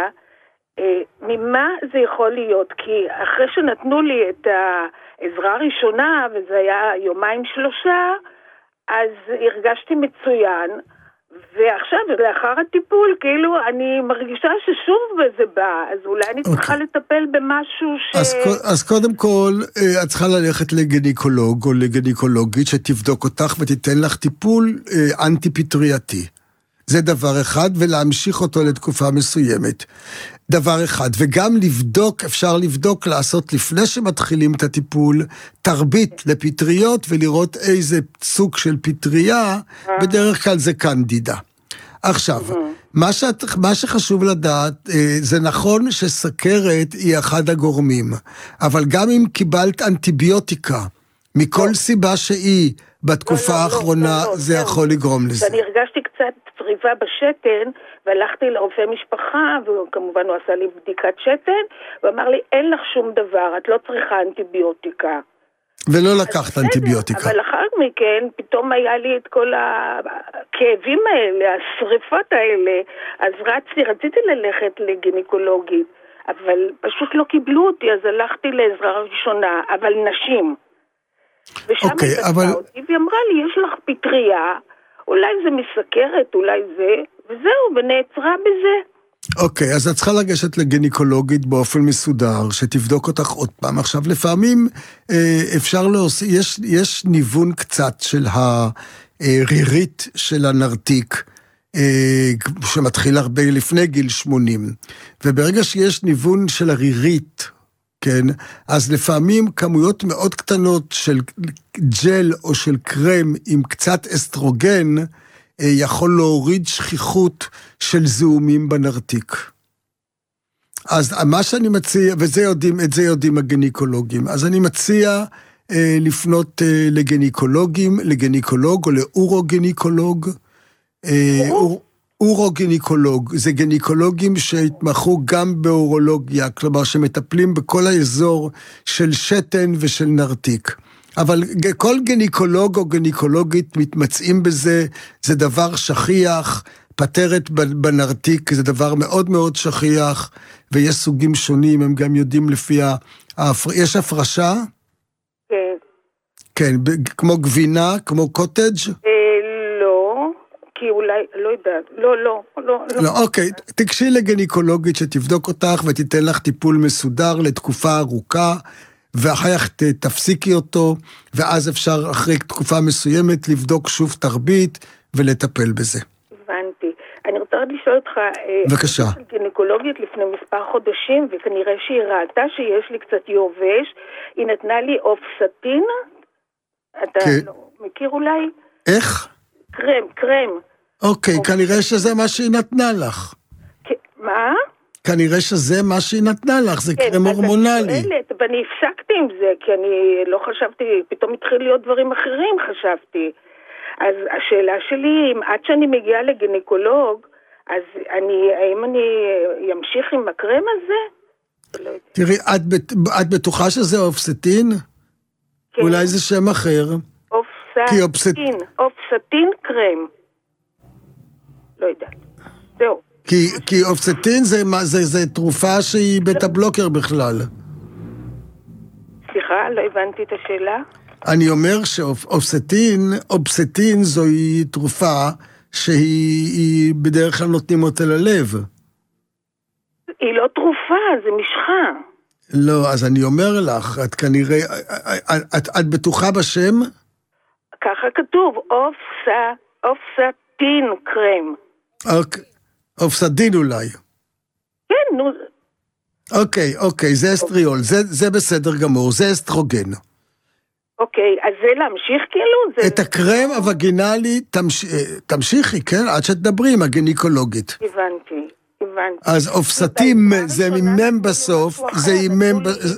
ממה זה יכול להיות? כי אחרי שנתנו לי את העזרה הראשונה, וזה היה 2-3, אז הרגשתי מצוין, ועכשיו, לאחר הטיפול, כאילו, אני מרגישה ששוב זה בא, אז אולי אני צריכה לטפל במשהו
אז קודם כל, את צריכה ללכת לגניקולוג או לגניקולוגית שתבדוק אותך ותיתן לך טיפול אנטי-פטרייתי. זה דבר אחד, ולהמשיך אותו לתקופה מסוימת. דבר אחד, וגם לבדוק, אפשר לבדוק, לעשות לפני שמתחילים את הטיפול, תרבית לפטריות, ולראות איזה סוג של פטריה, בדרך כלל זה קנדידה. עכשיו, מה שחשוב לדעת, זה נכון שסכרת היא אחד הגורמים, אבל גם אם קיבלת אנטיביוטיקה, מכל סיבה שהיא, בתקופה האחרונה, זה יכול לגרום לזה.
ואני הרגשתי קצת צריבה בשתן, והלכתי לרופא משפחה, וכמובן הוא עשה לי בדיקת שתן, ואמר לי, אין לך שום דבר, את לא צריכה אנטיביוטיקה.
ולא לקחת אנטיביוטיקה.
אבל אחר מכן, פתאום היה לי את כל הכאבים האלה, השריפות האלה, אז רציתי ללכת לגניקולוגית, אבל פשוט לא קיבלו אותי, אז הלכתי לעזרה ראשונה, אבל נשים. ושם היא תקעה אותי, והיא אמרה לי, יש לך פטריה, אולי זה מסכרת, אולי זה, וזהו, ונעצרה בזה.
אוקיי, אז את צריכה לגשת לגניקולוגית באופן מסודר, שתבדוק אותך עוד פעם. עכשיו, לפעמים אפשר להוסיף, יש ניוון קצת של הרירית של הנרתיק, שמתחיל הרבה לפני גיל 80, וברגע שיש ניוון של הרירית, כן, אז לפעמים כמויות מאוד קטנות של ג'ל או של קרם עם קצת אסטרוגן, יכול להוריד שכיחות של זיהומים בנרתיק. אז מה שאני מציע, את זה יודעים הגניקולוגים, אז אני מציע לפנות לגניקולוג או לאורוגניקולוג. אורוגניקולוג, זה גניקולוגים שהתמחו גם באורולוגיה, כלומר שמטפלים בכל האזור של שתן ושל נרתיק. אבל כל גניקולוג או גניקולוגית מתמצאים בזה, זה דבר שכיח, פטרת בנרתיק, זה דבר מאוד מאוד שכיח, ויש סוגים שונים, הם גם יודעים לפי יש הפרשה?
כן.
כן, כמו גבינה, קוטג'?
לא, כי אולי, לא יודעת, לא.
אוקיי, תגשי לגניקולוגית שתבדוק אותך ותיתן לך טיפול מסודר לתקופה ארוכה, ואחר כך תפסיקי אותו, ואז אפשר אחרי תקופה מסוימת לבדוק שוב תרבית ולטפל בזה.
הבנתי. אני רוצה לשאול אותך,
בבקשה.
גינקולוגית לפני מספר חודשים, וכנראה שהיא ראתה שיש לי קצת יובש, היא נתנה לי אופסטין, אתה לא מכיר אולי?
איך?
קרם.
אוקיי, כנראה שזה מה שהיא נתנה לך.
מה?
כנראה שזה מה שהיא נתנה לך, זה קרם הורמונלי.
ואני הפסקתי עם זה, כי אני לא חשבתי, פתאום התחיל להיות דברים אחרים, חשבתי. אז השאלה שלי, עד שאני מגיעה לגינקולוג, אז האם אני אמשיך עם הקרם הזה?
תראי, את בטוחה שזה אופסטין?
כן.
אולי זה שם אחר.
אופסטין קרם. לא יודעת. זהו.
כי אופסטין זה תרופה שהיא בטא בלוקר בכלל.
סליחה, לא הבנתי את השאלה.
אני אומר שאופסטין זוהי תרופה שהיא בדרך כלל נותנים אותה ללב.
היא לא תרופה, זה משחה.
לא, אז אני אומר לך, את כנראה, את בטוחה בשם?
ככה כתוב, אופסטין קרם.
אופסדין אולי.
כן, נו.
אוקיי, זה אסטריול, זה בסדר גמור, זה אסטרוגן.
אוקיי, אז זה להמשיך כאילו?
את הקרם הווגינלי תמשיכי, כן? עד שתדברי עם הגינקולוגית.
הבנתי.
אז אופסטים זה מימם בסוף, זה אימם...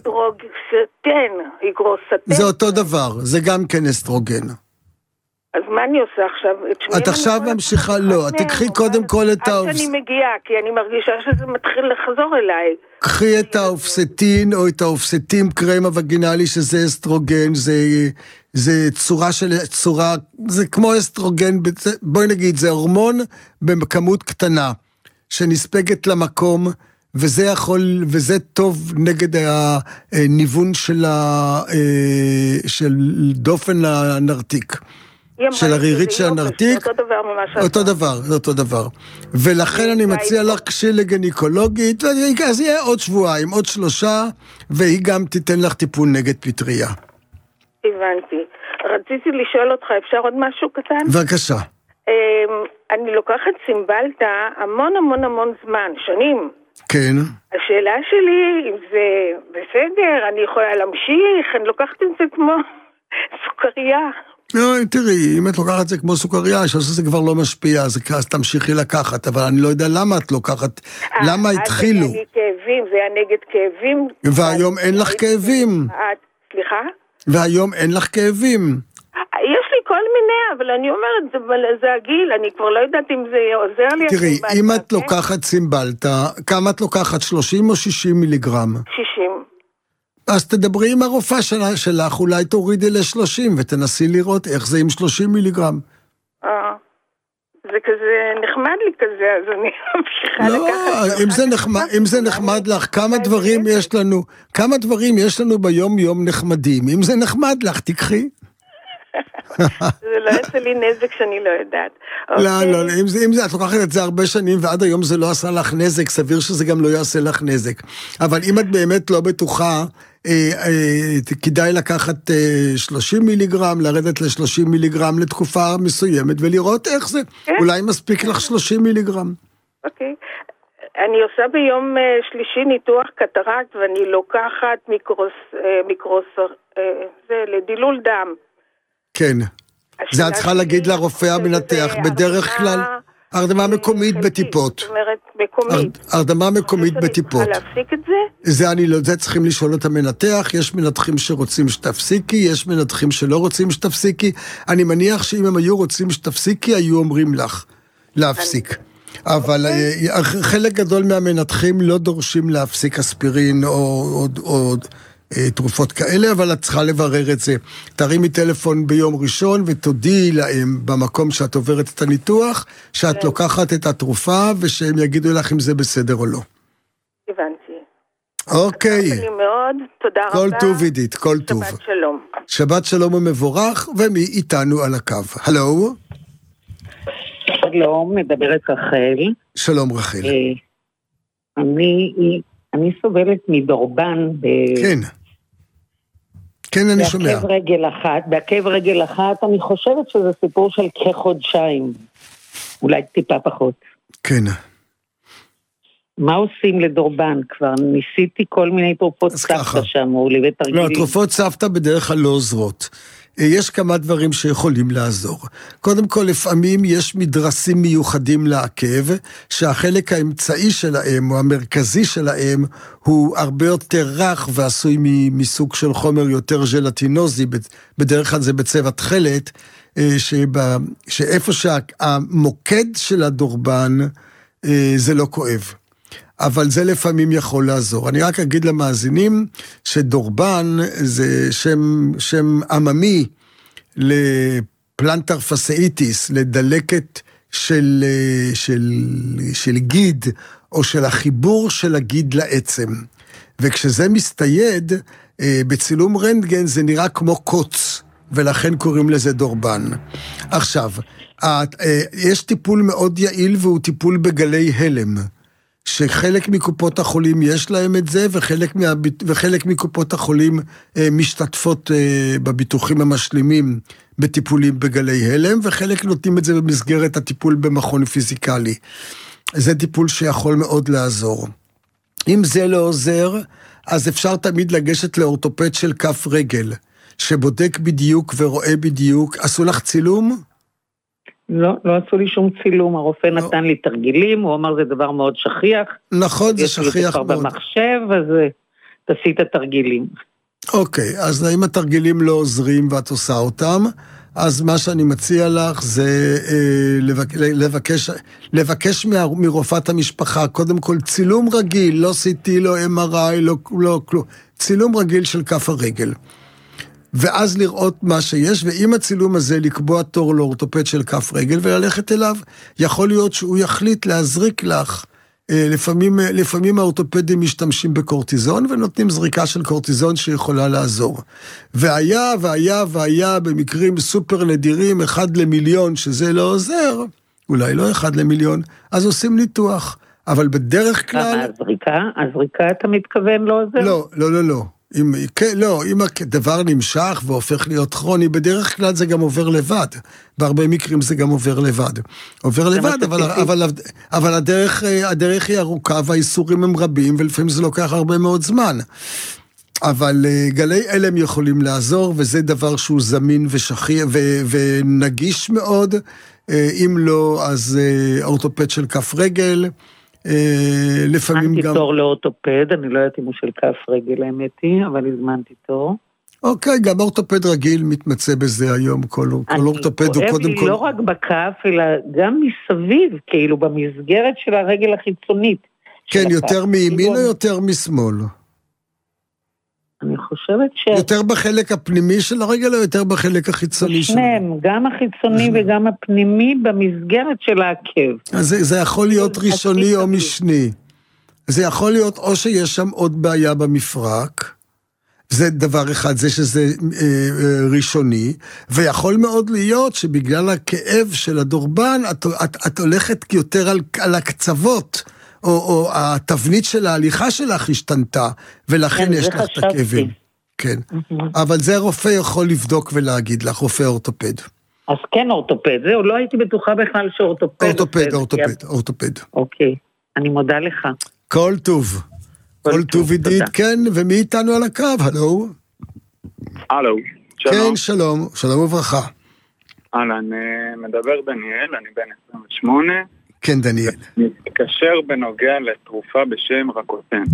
היגרוסטן.
זה אותו דבר, זה גם כן אסטרוגן.
אז מה אני עושה עכשיו?
את עכשיו ממשיכה, לא, תקחי קודם כל את
עד שאני מגיעה, כי אני מרגישה שזה מתחיל לחזור אליי.
קחי את האופסטין או את האופסטים קרם הווגינלי שזה אסטרוגן, זה צורה, זה כמו אסטרוגן, בואי נגיד, זה הורמון בכמות קטנה, שנספגת למקום, וזה טוב נגד הניוון של דופן הנרתיק. של הרירית של הנרתיק, אותו דבר. ולכן אני מציע לך כשהיא לגינקולוגית, אז יהיה עוד שבועיים, עוד 3, והיא גם תיתן לך טיפול נגד פטריה.
הבנתי. רציתי לשאול אותך, אפשר עוד משהו קטן?
בבקשה.
אני לוקחת סימבלטה המון זמן, שנים.
כן.
השאלה שלי, אם זה בסדר, אני יכולה להמשיך, אני לוקחת את זה כמו סוכריה.
לא, תראי, אם את לוקחת את זה כמו סוכריה, שזה כבר לא משפיע, אז תמשיכי לקחת, אבל אני לא יודע למה את לוקחת, למה התחילו.
זה היה כאבים, זה היה נגד כאבים.
והיום אין לך כאבים.
סליחה?
והיום אין לך כאבים.
יש לי כל מיני, אבל אני אומרת, זה הגיל, אני כבר לא יודעת אם זה עוזר לי.
תראי, אם את לוקחת סימבלטה, כמה את לוקחת? 30 או 60 מיליגרם?
60.
אז תדברי עם הרופאה שלך, אולי תורידי ל-30 ותנסי לראות איך זה עם 30 מיליגרם.
זה כזה נחמד לי כזה, אז אני ממשיכה לקחת.
לא, אם זה נחמד לך, כמה דברים יש לנו ביום יום נחמדים. אם זה נחמד לך, תקחי.
זה לא יעשה לי נזק שאני לא יודעת.
לא, אם זה, את לוקחת את זה הרבה שנים, ועד היום זה לא עשה לך נזק, סביר שזה גם לא יעשה לך נזק. אבל אם את באמת לא בטוחה, כדאי לקחת 30 מיליגרם, לרדת ל-30 מיליגרם לתקופה מסוימת, ולראות איך זה. אולי מספיק לך 30 מיליגרם.
אוקיי. אני עושה ביום שלישי ניתוח קטרקט, ואני לוקחת זה לדילול דם.
כן. זה את צריכה להגיד לרופא המנתח, בדרך כלל, הרדמה מקומית בטיפות.
זאת אומרת, מקומית.
הרדמה מקומית בטיפות.
אני צריכה להפסיק את זה?
זה צריכים לשאול את המנתח, יש מנתחים שרוצים שתפסיקי, יש מנתחים שלא רוצים שתפסיקי, אני מניח שאם הם היו רוצים שתפסיקי, היו אומרים לך להפסיק. אבל חלק גדול מהמנתחים לא דורשים להפסיק אספירין או תרופות כאלה, אבל את צריכה לברר את זה. תרימי טלפון ביום ראשון ותודיעי להם במקום שאת עוברת את הניתוח, שאת לוקחת את התרופה ושהם יגידו לך אם זה בסדר או לא.
הבנתי.
אוקיי.
תודה מאוד, תודה רבה.
כל טוב עידית, כל טוב.
שבת שלום.
שבת שלום ומבורך, ומי איתנו על הקו? הלו?
שלום, מדברת רחל.
שלום רחל.
אני סובלת מדורבן.
כן. כן, אני שומע.
בעקב רגל אחת, אני חושבת שזה סיפור של כחודשיים. אולי טיפה פחות.
כן.
מה עושים לדורבן? כבר ניסיתי כל מיני תרופות סבתא שאמרו לי ותרגילים.
לא, תרופות סבתא בדרך כלל לא עוזרות. יש כמה דברים שיכולים לעזור. קודם כל, לפעמים יש מדרסים מיוחדים לעכב, שהחלק האמצעי שלהם, או המרכזי שלהם, הוא הרבה יותר רך ועשוי מסוג של חומר יותר ז'לטינוזי, בדרך כלל זה בצבע תכלת, שאיפה שהמוקד של הדורבן זה לא כואב. אבל זה לפעמים יכול לעזור. אני רק אגיד למאזינים שדורבן זה שם עממי לפלנטר פסאיטיס, לדלקת של גיד, או של החיבור של הגיד לעצם. וכשזה מסתייד, בצילום רנטגן זה נראה כמו קוץ, ולכן קוראים לזה דורבן. עכשיו, יש טיפול מאוד יעיל, והוא טיפול בגלי הלם. שחלק מקופות החולים יש להם את זה, וחלק מקופות החולים משתתפות בביטוחים המשלימים בטיפולים בגלי הלם, וחלק נותנים את זה במסגרת הטיפול במכון פיזיקלי. זה טיפול שיכול מאוד לעזור. אם זה לא עוזר, אז אפשר תמיד לגשת לאורתופד של כף רגל, שבודק בדיוק ורואה בדיוק. עשו לך צילום?
לא עשו לי שום צילום, הרופא נתן לי תרגילים, הוא אמר זה דבר מאוד שכיח.
נכון, זה שכיח מאוד.
יש לי במחשב, אז תעשי את התרגילים.
אוקיי, אז אם התרגילים לא עוזרים ואת עושה אותם, אז מה שאני מציע לך זה לבקש מרופאת המשפחה, קודם כל צילום רגיל, לא CT, לא MRI, לא כלום, צילום רגיל של כף הרגל. ואז לראות מה שיש, ועם הצילום הזה לקבוע תור לאורתופד של כף רגל וללכת אליו. יכול להיות שהוא יחליט להזריק לך. לפעמים האורתופדים משתמשים בקורטיזון, ונותנים זריקה של קורטיזון שיכולה לעזור. והיה במקרים סופר נדירים, 1 למיליון שזה לא עוזר, אולי לא 1 למיליון, אז עושים ניתוח. אבל בדרך כלל...
הזריקה אתה מתכוון לא עוזר?
לא. אם הדבר נמשך והופך להיות כרוני, בדרך כלל זה גם עובר לבד. בהרבה מקרים זה גם עובר לבד. אבל הדרך היא ארוכה, והאיסורים הם רבים, ולפעמים זה לוקח הרבה מאוד זמן. אבל גלי הלם יכולים לעזור, וזה דבר שהוא זמין ושכיח ונגיש מאוד. אם לא, אז אורתופד של כף רגל, לפעמים גם...
תור לאורתופד, אני לא יודעת אם הוא של כף רגל האמת היא, אבל הזמנתי תור.
אוקיי, גם אורתופד רגיל מתמצא בזה היום, כל אורתופד הוא קודם כל...
לא רק בכף, אלא גם מסביב, כאילו במסגרת של הרגל החיצונית.
כן, יותר מימין או יותר משמאל?
אני חושבת ש...
יותר בחלק הפנימי של הרגל או יותר בחלק החיצוני שלו?
שניהם, גם החיצוני וגם הפנימי במסגרת של העקב.
אז זה יכול להיות ראשוני או משני. זה יכול להיות או שיש שם עוד בעיה במפרק, זה דבר אחד, זה שזה ראשוני, ויכול מאוד להיות שבגלל הכאב של הדורבן, את הולכת יותר על הקצוות, או התבנית של ההליכה שלך השתנתה, ולכן יש לך את הכאבים. כן, אבל זה רופא יכול לבדוק ולהגיד לך, רופא אורתופד.
אז כן אורתופד, זהו, לא הייתי בטוחה בכלל שאורתופד.
אורתופד.
אוקיי, אני מודה לך.
כל טוב. כל טוב עידית, כן, ומי איתנו על הקו? הלו?
הלו, שלום.
כן, שלום, שלום וברכה.
אהלן, מדבר דניאל, אני בן 28.
כן, דניאל.
מתקשר בנוגע לתרופה בשם רקוטן.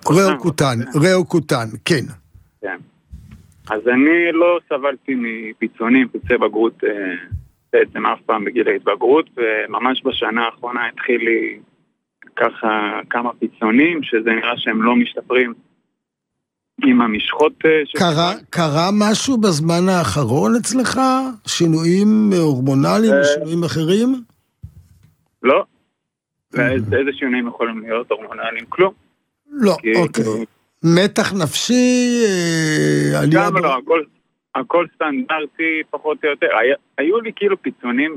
ראוקוטן, כן.
כן. אז אני לא סבלתי מפיצונים, פיצי בגרות בעצם אף פעם בגיל ההתבגרות, וממש בשנה האחרונה התחיל לי ככה כמה פיצונים, שזה נראה שהם לא משתפרים עם המשחות.
קרה משהו בזמן האחרון אצלך? שינויים הורמונליים, שינויים אחרים?
לא. איזה שינויים יכולים להיות הורמונליים? כלום.
לא, אוקיי. מתח נפשי,
גם לא, הכל סטנדרטי פחות או יותר. היו לי כאילו פיצונים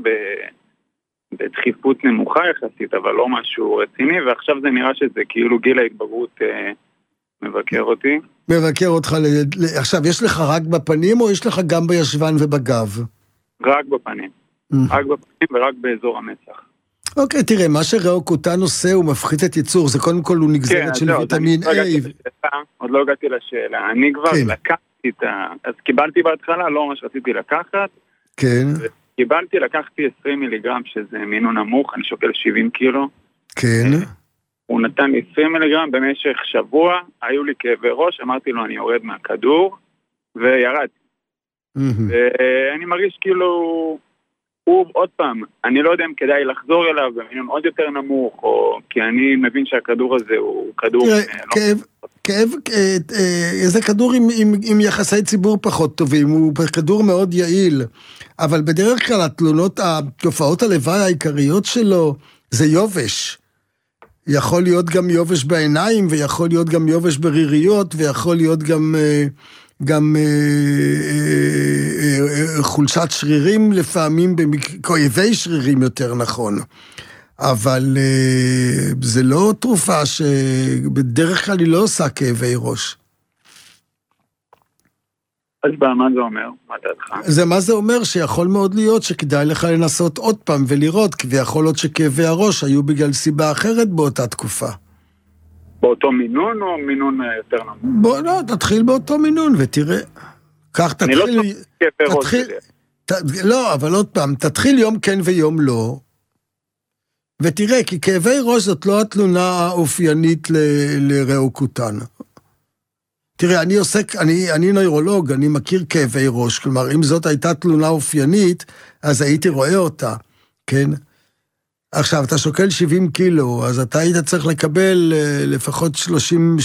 בדחיפות נמוכה יחסית, אבל לא משהו רציני, ועכשיו זה נראה שזה כאילו גיל ההתבגרות מבקר אותי.
מבקר אותך, עכשיו יש לך רק בפנים או יש לך גם בישבן ובגב?
רק בפנים. רק בפנים ורק באזור המצח.
אוקיי, תראה, מה שריאוקוטן עושה הוא מפחית את ייצור, זה קודם כל הוא נגזרת של ויטמין A.
עוד לא הגעתי לשאלה, אני כבר לקחתי אז קיבלתי בהתחלה, לא ממש רציתי לקחת.
כן.
לקחתי 20 מיליגרם, שזה מינון נמוך, אני שוקל 70 קילו.
כן.
הוא נתן לי 20 מיליגרם במשך שבוע, היו לי כאבי ראש, אמרתי לו אני יורד מהכדור, וירדתי. ואני מרגיש כאילו, הוא עוד פעם, אני לא יודע אם כדאי לחזור אליו במינון עוד יותר נמוך, או כי אני מבין שהכדור הזה הוא כדור...
זה כדור עם יחסי ציבור פחות טובים, הוא כדור מאוד יעיל, אבל בדרך כלל התופעות הלוואי העיקריות שלו זה יובש. יכול להיות גם יובש בעיניים, ויכול להיות גם יובש בריריות, ויכול להיות גם חולשת שרירים לפעמים, כאבי שרירים יותר נכון. אבל זה לא תרופה שבדרך כלל היא לא עושה כאבי ראש.
אז מה זה אומר? מה דעתך?
מה זה אומר? שיכול מאוד להיות שכדאי לך לנסות עוד פעם ולראות, ויכול להיות שכאבי הראש היו בגלל סיבה אחרת באותה תקופה.
באותו מינון או מינון יותר נמוך?
לא, תתחיל באותו מינון ותראה. כך תתחיל... אני לא כאבי ראש. לא, אבל עוד פעם, תתחיל יום כן ויום לא, ותראה, כי כאבי ראש זאת לא התלונה האופיינית לריאוקוטן. תראה, אני נוירולוג, אני מכיר כאבי ראש, כלומר, אם זאת הייתה תלונה אופיינית, אז הייתי רואה אותה, כן? עכשיו, אתה שוקל 70 קילו, אז אתה היית צריך לקבל לפחות 30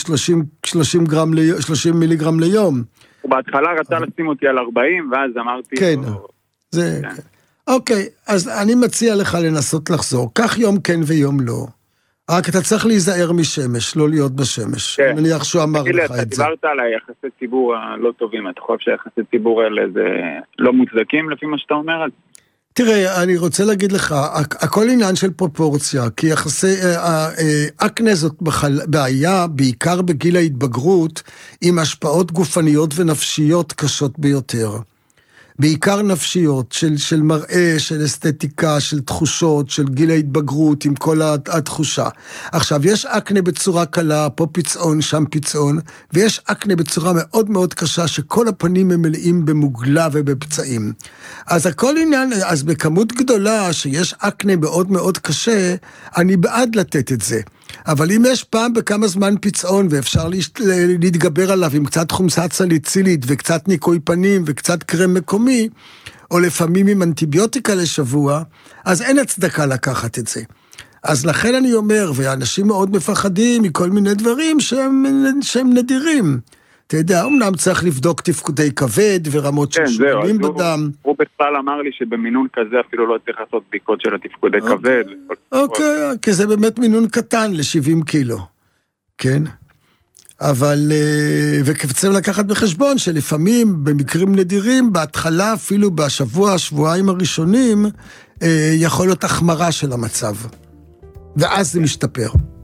מיליגרם ליום.
ובהתחלה רצה לשים אותי על 40, ואז אמרתי...
כן, זה... אוקיי, אז אני מציע לך לנסות לחזור. כך יום כן ויום לא. רק אתה צריך להיזהר משמש, לא להיות בשמש.
כן.
אני מניח שהוא אמר לך את זה.
אתה דיברת על היחסי ציבור הלא טובים. אתה חושב שהיחסי ציבור האלה זה לא מוצדקים לפי מה שאתה אומר?
תראה, אני רוצה להגיד לך, הכל עניין של פרופורציה, כי יחסי, אקנה זאת בעיה, בעיקר בגיל ההתבגרות, עם השפעות גופניות ונפשיות קשות ביותר. בעיקר נפשיות, של מראה, של אסתטיקה, של תחושות, של גיל ההתבגרות, עם כל התחושה. עכשיו, יש אקנה בצורה קלה, פה פצעון, שם פצעון, ויש אקנה בצורה מאוד מאוד קשה, שכל הפנים הם מלאים במוגלה ובפצעים. אז הכל עניין, אז בכמות גדולה, שיש אקנה מאוד מאוד קשה, אני בעד לתת את זה. אבל אם יש פעם בכמה זמן פצעון, ואפשר להתגבר עליו עם קצת חומסה סליצילית, וקצת ניקוי פנים, וקצת קרם מקומי, או לפעמים עם אנטיביוטיקה לשבוע, אז אין הצדקה לקחת את זה. אז לכן אני אומר, ואנשים מאוד מפחדים מכל מיני דברים שהם נדירים. אתה יודע, אמנם צריך לבדוק תפקודי כבד ורמות של שומנים בדם.
הוא בכלל אמר לי שבמינון כזה אפילו לא צריך לעשות בדיקות של התפקודי כבד.
אוקיי, כי זה באמת מינון קטן ל-70 קילו. כן? אבל, וצריך לקחת בחשבון שלפעמים במקרים נדירים, בהתחלה אפילו שבועיים הראשונים, יכול להיות החמרה של המצב. ואז זה משתפר.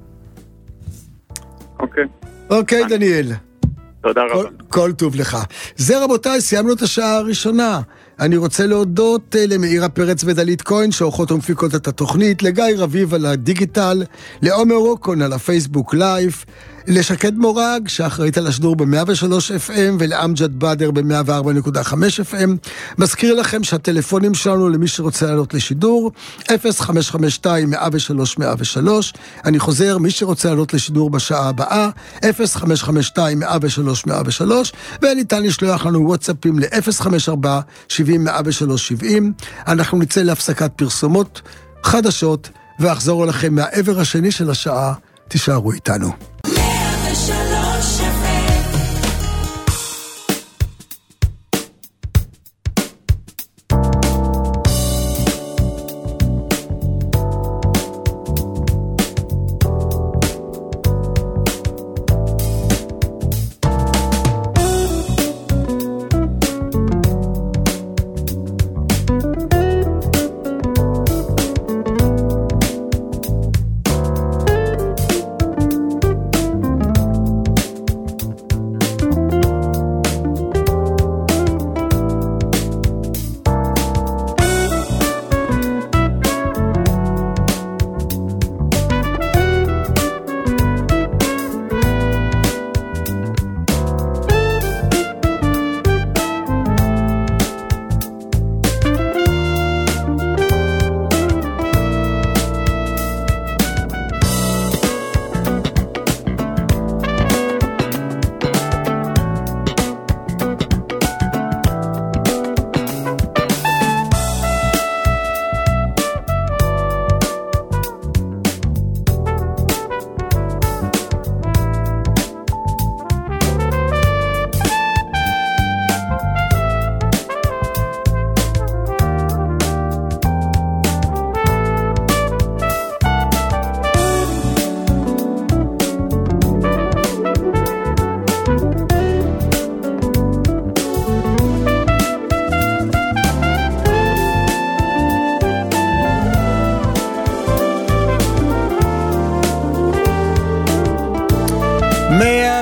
אוקיי, דניאל.
תודה רבה.
כל טוב לך. זה רבותיי, סיימנו את השעה הראשונה. אני רוצה להודות למאירה פרץ ודלית כהן, שעורכות ומפיקות את התוכנית, לגיא רביב על הדיגיטל, לעומר רוקון על הפייסבוק לייב, לשקד מורג, שאחראית על השידור ב-103 FM, ולאמג'ד בדר ב-104.5 FM. מזכיר לכם שהטלפונים שלנו למי שרוצה לעלות לשידור, 0552-103-103. אני חוזר, מי שרוצה לעלות לשידור בשעה הבאה, 0552-103-103, וניתן לשלוח לנו וואטסאפים ל-054-70-103-70. אנחנו נצא להפסקת פרסומות חדשות, ואחזור אליכם מהעבר השני של השעה. תישארו איתנו.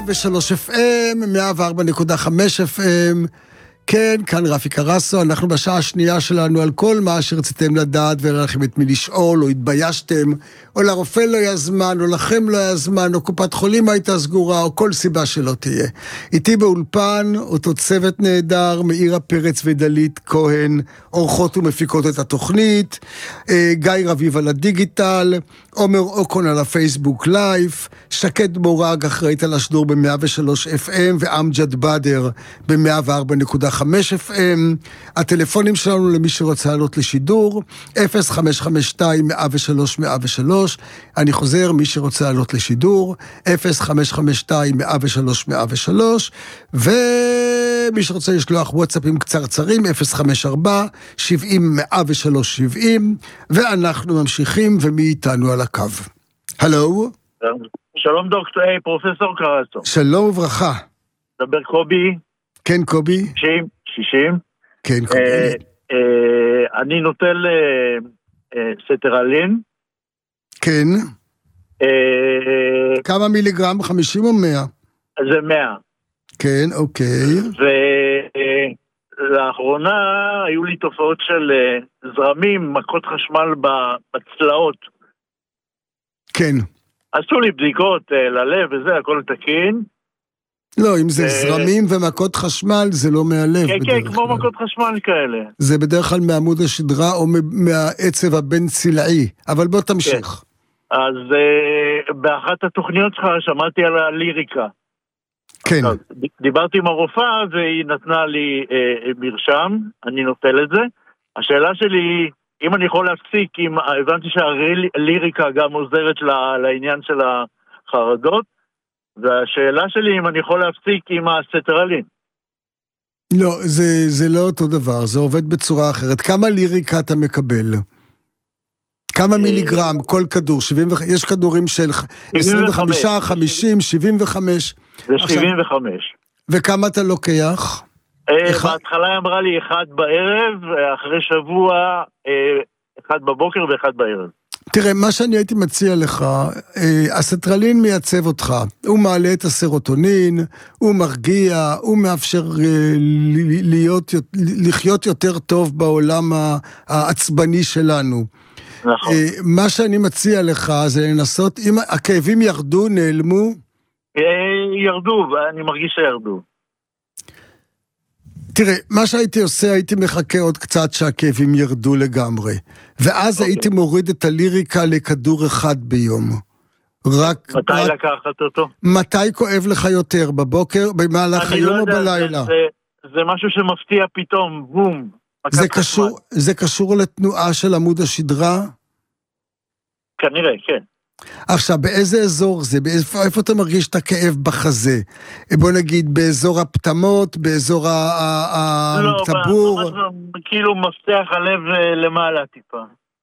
103 FM, 104.5 FM. כן, כאן רפי קרסו, אנחנו בשעה השנייה שלנו על כל מה שרציתם לדעת ואין לכם את מי לשאול, או התביישתם, או לרופא לא היה זמן, או לכם לא היה זמן, או קופת חולים הייתה סגורה, או כל סיבה שלא תהיה. איתי באולפן, אותו צוות נהדר, מאירה פרץ ודלית כהן, עורכות ומפיקות את התוכנית, גיא רביב על הדיגיטל, עומר אוקון על הפייסבוק לייב, שקד מורג אחראית על השידור ב-103 FM, ואמג'ד בדר ב-104.5 FM. הטלפונים שלנו למי שרוצה לעלות לשידור, 0552-103-103. אני חוזר, מי שרוצה לעלות לשידור, 0552-103-103. ומי שרוצה לשלוח וואטסאפים קצרצרים, 054-70-103-70. ואנחנו ממשיכים, ומי איתנו על הקו? הלו?
שלום דוקטור, פרופסור קרסו.
שלום וברכה.
דבר קובי.
כן, קובי.
60.
כן, קובי.
אני נוטל סטרלין. כן.
כמה מיליגרם? 50 או 100?
זה 100.
כן, אוקיי.
ולאחרונה היו לי תופעות של זרמים, מכות חשמל בצלעות.
כן.
עשו לי בדיקות ללב וזה, הכל תקין.
לא, אם זה זרמים ומכות חשמל, זה לא מהלב.
כן, כן, כמו מכות חשמל כאלה.
זה בדרך כלל מעמוד השדרה או מהעצב הבין צלעי, אבל בוא תמשיך.
אז באחת התוכניות שלך שמעתי על הליריקה.
כן.
דיברתי עם הרופאה והיא נתנה לי מרשם, אני נוטל את זה. השאלה שלי היא, אם אני יכול להפסיק, הבנתי שהליריקה גם עוזרת לעניין של החרדות, והשאלה שלי אם אני יכול להפסיק עם הסטרלין.
לא, זה לא אותו דבר, זה עובד בצורה אחרת. כמה ליריקה אתה מקבל? כמה מיליגרם כל כדור? יש כדורים של 25, 50, 75?
זה 75.
וכמה אתה לוקח?
בהתחלה היא אמרה לי 1 בערב, אחרי שבוע 1 בבוקר ו1 בערב.
תראה, מה שאני הייתי מציע לך, הסטרלין מייצב אותך, הוא מעלה את הסרוטונין, הוא מרגיע, הוא מאפשר לחיות יותר טוב בעולם העצבני שלנו.
נכון.
מה שאני מציע לך זה לנסות, אם הכאבים ירדו, נעלמו?
ירדו, אני מרגיש שירדו.
תראה, מה שהייתי עושה, הייתי מחכה עוד קצת שהכאבים ירדו לגמרי. ואז הייתי מוריד את הליריקה לכדור 1 ביום.
מתי לקחת אותו?
מתי כואב לך יותר? בבוקר, במהלך היום או בלילה?
זה משהו שמפתיע פתאום, בום.
זה קשור לתנועה של עמוד השדרה?
כנראה, כן.
עכשיו, באיזה אזור זה? איפה אתה מרגיש את הכאב בחזה? בוא נגיד, באזור הפתמות, באזור הטבור?
לא, כאילו מפתח הלב למעלה טיפה.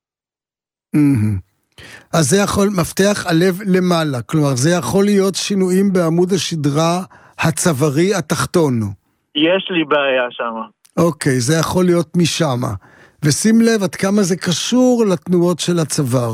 אז זה יכול, מפתח הלב למעלה, כלומר, זה יכול להיות שינויים בעמוד השדרה הצווארי התחתון. יש
לי בעיה שם.
אוקיי, זה יכול להיות משם. ושים לב עד כמה זה קשור לתנועות של הצוואר.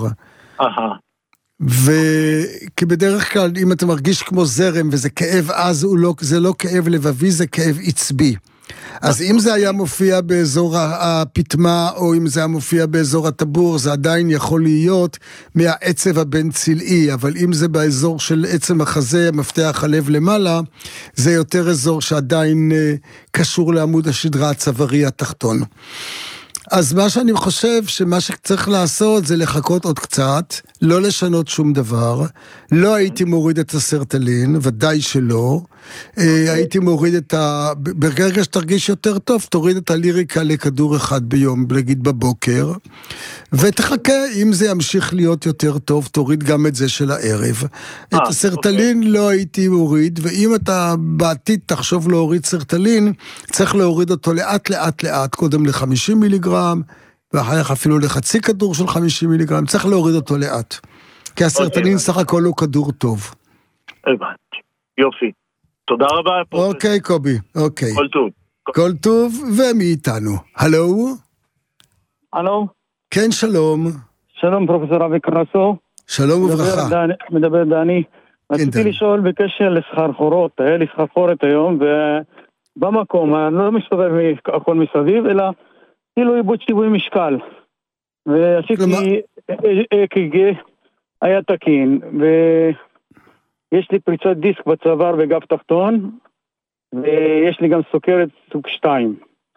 וכי בדרך כלל אם אתה מרגיש כמו זרם וזה כאב אז זה לא כאב לבבי, זה כאב עצבי. אז אם זה היה מופיע באזור הפתמה או אם זה היה מופיע באזור הטבור, זה עדיין יכול להיות מהעצב הבין צלעי, אבל אם זה באזור של עצם החזה, מפתח הלב למעלה, זה יותר אזור שעדיין קשור לעמוד השדרה הצווארי התחתון. אז מה שאני חושב שמה שצריך לעשות זה לחכות עוד קצת, לא לשנות שום דבר, לא הייתי מוריד את הסרטלין, ודאי שלא, הייתי מוריד ברגע שתרגיש יותר טוב, תוריד את הליריקה לכדור 1 ביום, נגיד בבוקר, ותחכה, אם זה ימשיך להיות יותר טוב, תוריד גם את זה של הערב. את הסרטלין לא הייתי מוריד, ואם אתה בעתיד תחשוב להוריד סרטלין, צריך להוריד אותו לאט לאט לאט, קודם ל-50 מיליגרם, ואחר כך אפילו לחצי כדור של 50 מיליגרם, צריך להוריד אותו לאט. כי הסרטלין סך הכל הוא כדור טוב.
הבנתי, יופי. תודה רבה.
אוקיי, קובי, אוקיי.
כל טוב.
כל טוב, ומי איתנו? הלו?
הלו?
כן, שלום.
שלום, פרופסור רבי קרסו.
שלום וברכה.
מדבר דני. רציתי לשאול בקשר לסחרחורות, היה לי סחרחורת היום, ובמקום, אני לא מסתובב הכל מסביב, אלא כאילו איבוד שיווי משקל. ועשיתי אק"ג, היה תקין, ויש לי פריצת דיסק בצוואר וגב תחתון, ויש לי גם סוכרת סוג 2,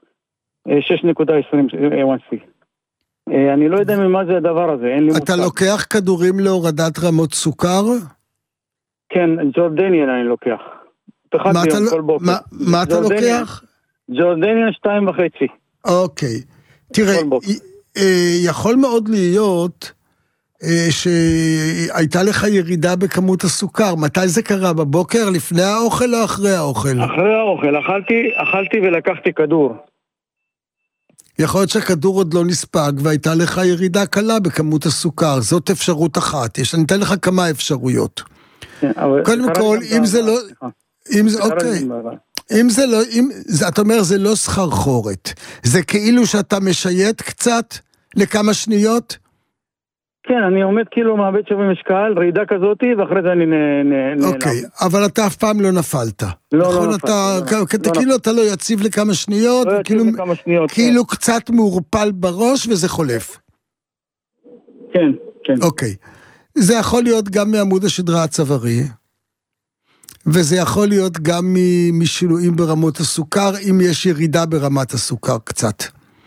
6.20 A1C. אני לא יודע ממה זה הדבר הזה, אין לי מושג.
אתה לוקח כדורים להורדת רמות סוכר?
כן, ג'ורדניאן אני לוקח.
מה אתה לוקח?
ג'ורדניאן 2.5.
אוקיי. תראה, יכול מאוד להיות שהייתה לך ירידה בכמות הסוכר. מתי זה קרה? בבוקר, לפני האוכל או אחרי האוכל?
אחרי האוכל. אכלתי ולקחתי כדור.
יכול להיות שהכדור עוד לא נספג, והייתה לך ירידה קלה בכמות הסוכר. זאת אפשרות אחת. אני אתן לך כמה אפשרויות. קודם כל, אם זה לא... אוקיי. אם זה לא... אתה אומר, זה לא סחרחורת. זה כאילו שאתה משייט קצת לכמה שניות?
כן, אני עומד כאילו מאבד שווי משקל, רעידה כזאת, ואחרי זה אני
אוקיי, אבל אתה אף פעם לא נפלת.
לא נפלת.
כאילו אתה לא יציב לכמה שניות, כאילו קצת מעורפל בראש וזה חולף.
כן, כן.
אוקיי. זה יכול להיות גם מעמוד השדרה הצווארי, וזה יכול להיות גם משינויים ברמות הסוכר, אם יש ירידה ברמת הסוכר קצת.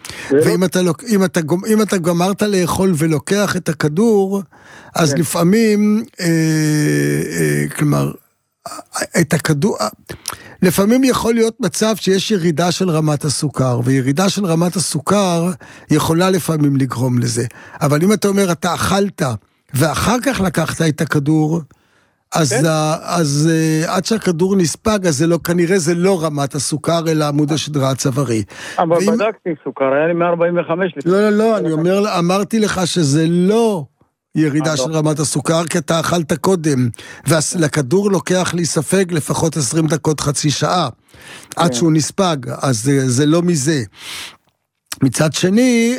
ואם אתה גמרת לאכול ולוקח את הכדור, אז לפעמים, כלומר, את הכדור, לפעמים יכול להיות מצב שיש ירידה של רמת הסוכר, וירידה של רמת הסוכר יכולה לפעמים לגרום לזה. אבל אם אתה אומר, אתה אכלת, ואחר כך לקחת את הכדור, אז עד שהכדור נספג, אז כנראה זה לא רמת הסוכר, אלא עמוד השדרה הצווארי.
אבל בדקתי סוכר, היה לי 145.
לא, אני אמרתי לך שזה לא ירידה של רמת הסוכר, כי אתה אכלת קודם, ולכדור לוקח להיספג לפחות 20 דקות, חצי שעה, עד שהוא נספג, אז זה לא מזה. מצד שני,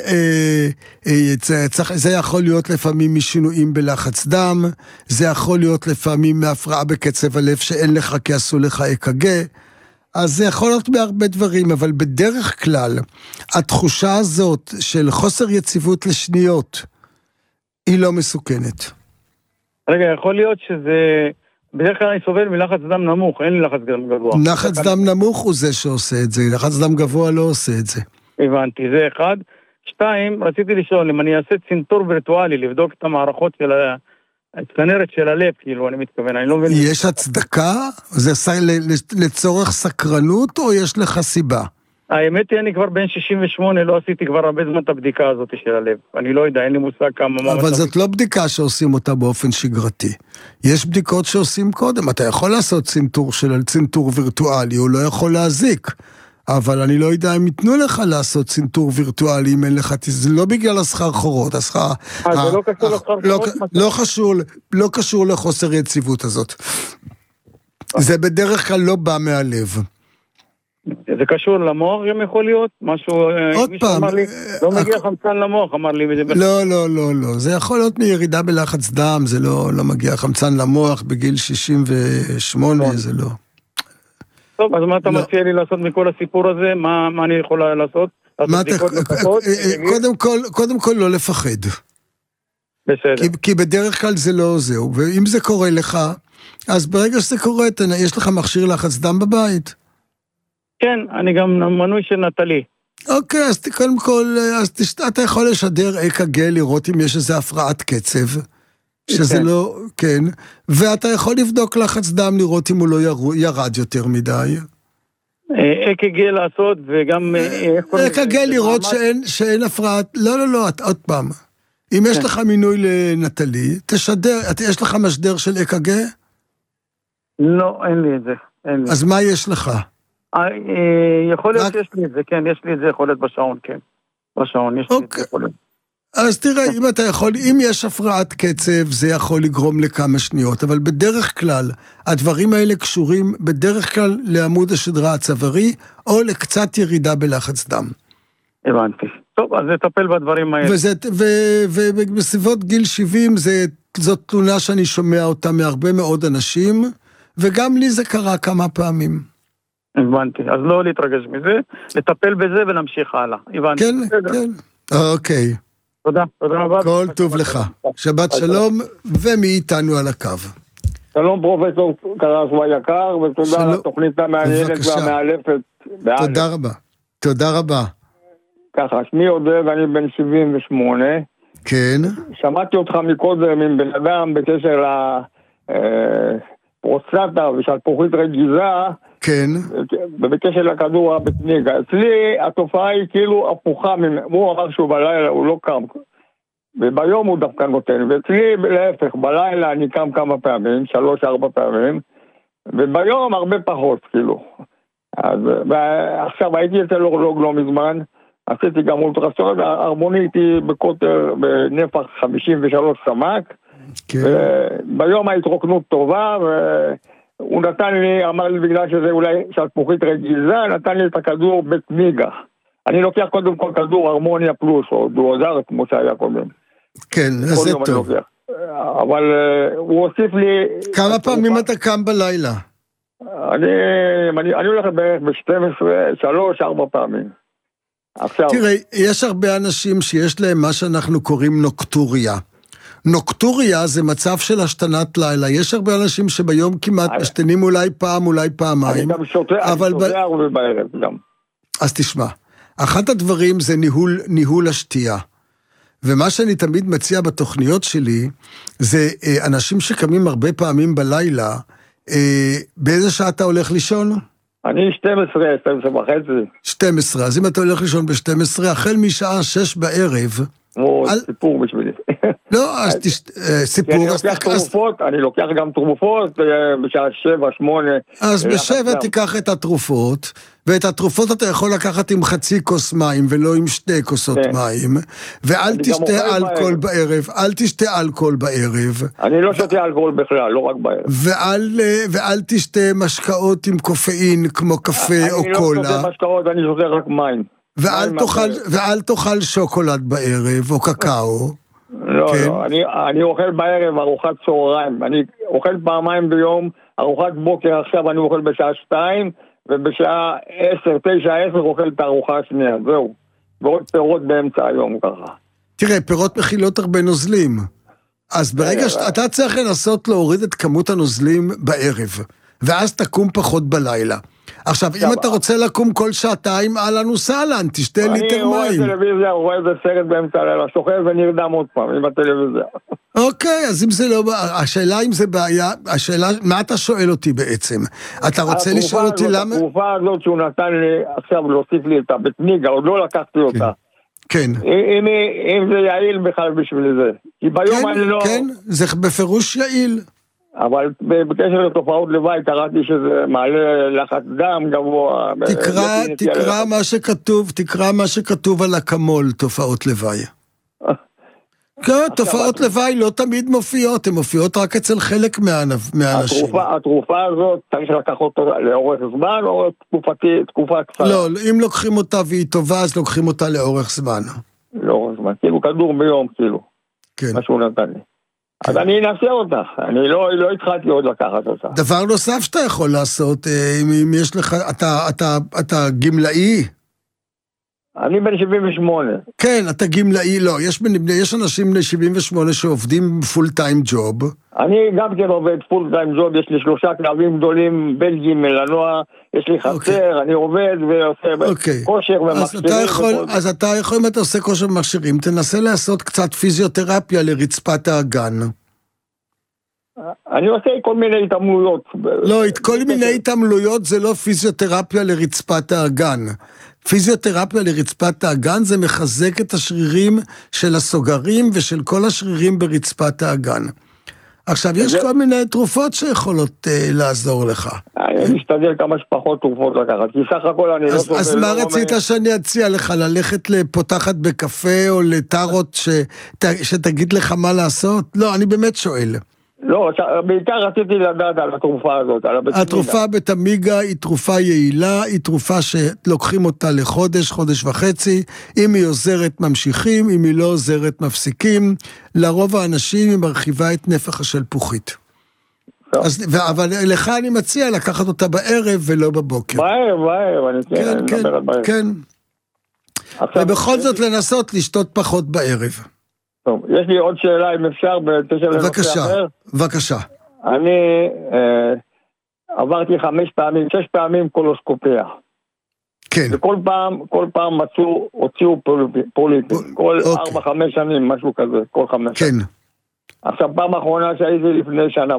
זה יכול להיות לפעמים משינויים בלחץ דם, זה יכול להיות לפעמים מהפרעה בקצב הלב שאין לך כי עשו לך אק"ג, אז זה יכול להיות בהרבה דברים, אבל בדרך כלל, התחושה הזאת של חוסר יציבות לשניות, היא לא מסוכנת.
רגע, יכול להיות שזה... בדרך כלל אני סובל מלחץ דם נמוך, אין לי לחץ דם גבוה.
לחץ דם נמוך הוא זה שעושה את זה, לחץ דם גבוה לא עושה את זה.
הבנתי, זה אחד. 2, רציתי לשאול, אם אני אעשה צנתור וירטואלי, לבדוק את המערכות של הצנרת של הלב, כאילו, אני מתכוון, אני לא מבין...
יש הצדקה? זה לצורך סקרנות, או יש לך סיבה?
האמת היא, אני כבר בן 68, לא עשיתי כבר הרבה זמן את הבדיקה הזאת של הלב. אני לא יודע, אין לי מושג כמה...
אבל זאת לא בדיקה שעושים אותה באופן שגרתי. יש בדיקות שעושים קודם. אתה יכול לעשות צנתור וירטואלי, הוא לא יכול להזיק. אבל אני לא יודע אם ייתנו לך לעשות צנתור וירטואלי, אם אין לך... זה לא בגלל הסחרחורות.
זה לא קשור לסחרחורות?
לא קשור לחוסר יציבות הזאת. זה בדרך כלל לא בא מהלב.
זה קשור למוח, גם יכול להיות משהו...
עוד פעם...
לא מגיע חמצן למוח, אמר לי.
לא. זה יכול להיות מירידה בלחץ דם, זה לא מגיע חמצן למוח בגיל 68, זה לא.
טוב, אז מה אתה מציע לי לעשות מכל הסיפור הזה? מה אני יכולה לעשות?
קודם כל לא לפחד.
בסדר.
כי בדרך כלל זה לא זהו, ואם זה קורה לך, אז ברגע שזה קורה, יש לך מכשיר לחץ דם בבית?
כן, אני גם מנוי של נטלי.
אוקיי, אז קודם כל, אתה יכול לשדר אק"ג, לראות אם יש איזו הפרעת קצב, שזה לא, כן, ואתה יכול לבדוק לחץ דם, לראות אם הוא לא ירד יותר מדי.
אק"ג לעשות, וגם...
אק"ג לראות שאין הפרעת, לא, עוד פעם. אם יש לך מינוי לנטלי, תשדר, יש לך משדר של אק"ג?
לא, אין לי את זה.
אז מה יש לך?
יכול להיות שיש לי את זה, כן, יש לי את זה, יכול להיות בשעון, כן. בשעון, יש לי את זה, יכול להיות.
אז תראה, אם יש הפרעת קצב, זה יכול לגרום לכמה שניות, אבל בדרך כלל, הדברים האלה קשורים בדרך כלל לעמוד השדרה הצווארי, או לקצת ירידה בלחץ דם.
הבנתי. טוב, אז נטפל בדברים האלה.
ובסביבות גיל 70 זה זאת תלונה שאני שומע אותה מהרבה מאוד אנשים, וגם לי זה קרה כמה פעמים.
הבנתי, אז לא להתרגש מזה, לטפל בזה ונמשיך הלאה. הבנתי.
כן, כן. אוקיי.
תודה, תודה רבה.
כל טוב לך. שבת שלום, ומי איתנו על הקו.
שלום פרופסור קרסו היקר, ותודה על התוכנית המעניינת והמאלפת.
תודה רבה. תודה רבה.
ככה, שמי עודד, אני בן 78.
כן.
שמעתי אותך מקודם עם בן אדם בקשר לפרוסטטה ושלפוחית רגיזה.
כן.
ובקשר לכדור הבטניגה. אצלי התופעה היא כאילו הפוכה, הוא אמר שהוא בלילה, הוא לא קם. וביום הוא דווקא נותן, ואצלי להפך, בלילה אני קם כמה פעמים, 3-4 פעמים, וביום הרבה פחות, כאילו. אז, ועכשיו הייתי אצל אורלוג לא מזמן, עשיתי גם אולטרסונד, הרמוניתי בקוטר בנפח 53 סמ"ק, ביום ההתרוקנות טובה, והוא נתן לי, אמר לי בגלל שזה אולי שלפוחית רגיזה, נתן לי את הכדור בטניגה. אני לוקח קודם כל כדור הרמוניה פלוס, או דואוזר, כמו שהיה קודם.
כן, זה טוב.
אבל הוא הוסיף לי...
כמה פעמים אתה קם בלילה?
אני הולך בערך ב-12, 3-4 פעמים.
תראה, יש הרבה אנשים שיש להם מה שאנחנו קוראים נוקטוריה. נוקטוריה זה מצב של השתנת לילה. יש הרבה אנשים שביום כמעט משתנים אולי פעם, אולי פעמיים.
אני גם שותה, ובערב גם.
אז תשמע, אחד הדברים זה ניהול השתייה. ומה שאני תמיד מציע בתוכניות שלי, זה אנשים שקמים הרבה פעמים בלילה, באיזה שעה אתה הולך לישון?
אני 12 וחצי.
12, אז אם אתה הולך לישון ב-12, החל משעה 6 בערב...
סיפור בשבילי.
לא, אז סיפור...
אני לוקח גם תרופות בשעה 7-8.
אז ב-7 תיקח את התרופות, ואת התרופות אתה יכול לקחת עם חצי כוס מים, ולא עם 2 כוסות מים, ואל תשתה אלכוהול בערב, אל תשתה אלכוהול בערב.
אני לא שותה אלכוהול בכלל, לא רק בערב.
ואל תשתה משקאות עם קופאין, כמו קפה או קולה.
אני לא שותה משקאות, אני שותה רק מים.
ואל תאכל שוקולד בערב, או קקאו.
לא, לא, אני אוכל בערב ארוחת צהריים, אני אוכל פעמיים ביום, ארוחת בוקר עכשיו אני אוכל בשעה 2, ובשעה 9-10 אוכל את הארוחה השנייה, זהו. ועוד פירות באמצע היום ככה.
תראה, פירות מכילות הרבה נוזלים. אז ברגע שאתה צריך לנסות להוריד את כמות הנוזלים בערב, ואז תקום פחות בלילה. עכשיו, אם אתה רוצה לקום כל שעתיים, אהלן וסהלן, תשתה ליטר מים.
אני רואה טלוויזיה, רואה איזה סרט באמצע הלילה, שוכב ונרדם עוד פעם עם הטלוויזיה.
אוקיי, אז אם זה לא... השאלה אם זה בעיה, השאלה, מה אתה שואל אותי בעצם? אתה רוצה לשאול אותי למה?
התרופה הזאת שהוא נתן לי, עכשיו להוסיף לי אותה, בטניגה, עוד לא לקחתי אותה.
כן.
אם זה יעיל בכלל בשביל זה. כי ביום אני לא...
כן, זה בפירוש יעיל.
אבל בקשר לתופעות לוואי, קראתי שזה מעלה לחץ דם גבוה.
תקרא מה שכתוב על אקמול, תופעות לוואי. כן, תופעות לוואי לא תמיד מופיעות, הן מופיעות רק אצל חלק מהאנשים.
התרופה הזאת צריך לקחת אותה לאורך זמן או תקופה קצרה?
לא, אם לוקחים אותה והיא טובה, אז לוקחים אותה לאורך זמן.
לאורך זמן, כאילו כדור ביום, כאילו.
כן.
מה שהוא נתן לי. אז אני אנסה אותך, אני לא התחלתי עוד לקחת אותה.
דבר נוסף שאתה יכול לעשות, אם יש לך, אתה גמלאי?
אני בן 78.
כן, אתה גמלאי, לא, יש אנשים בני 78 שעובדים פול טיים ג'וב.
אני גם כן עובד פול טיים ג'וב, יש לי 3 כלבים גדולים, בלגים, מלנוע, יש לי חצר, אני עובד ועושה כושר ומכשירים.
אז אתה יכול, אם אתה עושה כושר ומכשירים, תנסה לעשות קצת פיזיותרפיה לרצפת האגן.
אני עושה כל מיני התעמלויות.
לא, כל מיני התעמלויות זה לא פיזיותרפיה לרצפת האגן. פיזיותרפיה לרצפת האגן זה מחזק את השרירים של הסוגרים ושל כל השרירים ברצפת האגן. עכשיו, יש כל מיני תרופות שיכולות לעזור לך.
אני משתדל כמה שפחות תרופות לקחת, כי סך הכל אני לא סובל...
אז מה רצית שאני אציע לך? ללכת לפותחת בקפה או לטרות שתגיד לך מה לעשות? לא, אני באמת שואל.
לא, בעיקר רציתי לדעת על התרופה הזאת, על הבטמיגה.
התרופה בטמיגה היא תרופה יעילה, היא תרופה שלוקחים אותה לחודש, חודש וחצי, אם היא עוזרת ממשיכים, אם היא לא עוזרת מפסיקים, לרוב האנשים היא מרחיבה את נפח השלפוחית. אבל לך אני מציע לקחת אותה בערב ולא בבוקר.
בערב, אני מדבר על בערב.
כן. ובכל זאת לנסות לשתות פחות בערב.
טוב, יש לי עוד שאלה אם אפשר בקשר לנושא אחר.
בבקשה.
אני עברתי 6 פעמים קולוסקופיה.
כן.
וכל פעם הוציאו פוליפים. כל 4-5 שנים, משהו כזה, כל 5 שנים.
כן.
עכשיו, פעם האחרונה שהייתי לפני 1.5 שנה,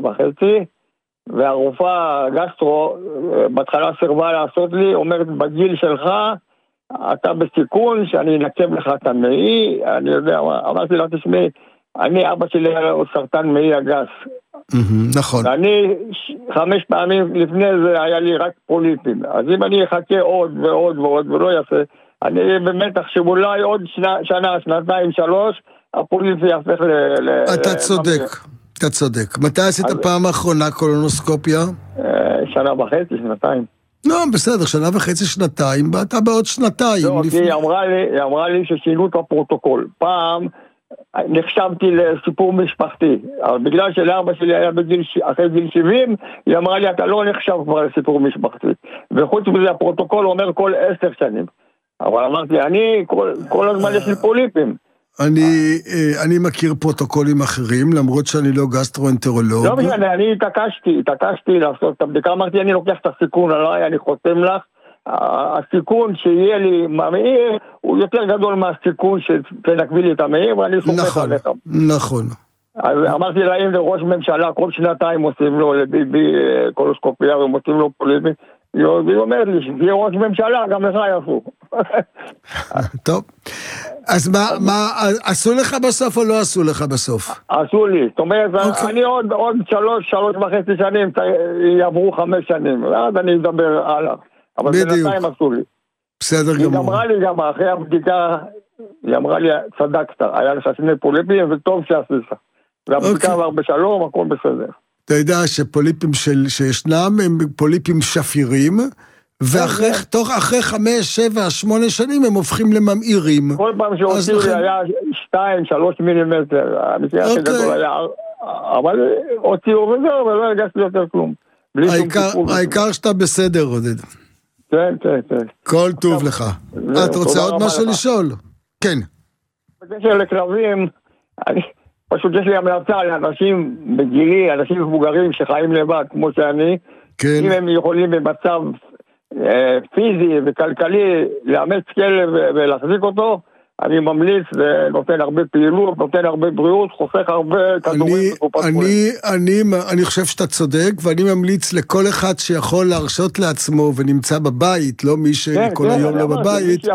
והרופאה גסטרו, בהתחלה סירבה לעשות לי, אומרת, בגיל שלך, אתה בסיכון שאני אנקב לך את המעי, אני יודע, אמרתי לה, תשמעי, אבא שלי היה לו סרטן מעי הגס.
נכון.
ואני 5 פעמים לפני זה היה לי רק פוליפים. אז אם אני אחכה עוד ועוד ועוד ולא יעשה, אני במתח שאולי עוד שנה, 2-3, הפוליפי יהפך
אתה צודק, אתה צודק. מתי עשית פעם האחרונה קולונוסקופיה?
1.5 שנה, 2.
לא, בסדר, 1.5 שנתיים, אתה בעוד 2
לא, כי היא אמרה לי ששינו את הפרוטוקול. פעם נחשבתי לסיפור משפחתי, אבל בגלל שלאבא שלי היה אחרי גיל 70, היא אמרה לי, אתה לא נחשב כבר לסיפור משפחתי. וחוץ מזה, הפרוטוקול אומר כל 10 שנים. אבל אמרתי, אני כל הזמן יש לי פוליפים.
אני מכיר פרוטוקולים אחרים, למרות שאני לא גסטרואנטרולוג.
לא משנה, אני התעקשתי לעשות את הבדיקה, אמרתי, אני לוקח את הסיכון עליי, אני חותם לך, הסיכון שיהיה לי מהמאיר, הוא יותר גדול מהסיכון שתנקבי לי את המאיר, ואני סומך עליך.
נכון.
אז אמרתי לה, אם לראש ממשלה, כל 2 עושים לו לביבי קולוסקופיה, ומוצאים לו פוליפים, היא אומרת לי, שזה ראש ממשלה, גם לך יעשו.
טוב. אז מה, עשו לך בסוף או לא עשו לך בסוף?
עשו לי. זאת אומרת, אני עוד 3.5 שנים, יעברו 5 שנים. ואז אני אדבר הלאה. אבל בינתיים עשו לי.
בסדר גמור.
היא אמרה לי גם אחרי הבדיקה, היא אמרה לי, צדקת, היה לך 2 פוליפים, וטוב שעשית. והבדיקה עבר בשלום, הכל בסדר.
אתה יודע שפוליפים שישנם הם פוליפים שפירים, ואחרי 5, 7, 8 שנים הם הופכים לממאירים.
כל פעם שהוציאו לי היה 2-3 מילימטר, המקרה הכי גדול היה, אבל הוציאו וזהו, ולא הרגשתי יותר כלום.
העיקר שאתה בסדר, עודד.
כן.
כל טוב לך. אתה רוצה עוד משהו לשאול? כן.
בקשר לכלבים, פשוט יש לי המלצה לאנשים בגילי, אנשים מבוגרים שחיים לבד, כמו שאני, אם הם יכולים במצב פיזי וכלכלי לאמץ כלב ולהחזיק אותו, אני ממליץ, זה נותן הרבה פעילות, נותן הרבה בריאות, חוסך הרבה כדורים בקופת חולים.
אני חושב שאתה צודק, ואני ממליץ לכל אחד שיכול להרשות לעצמו ונמצא בבית, לא מי שכל היום לא בבית,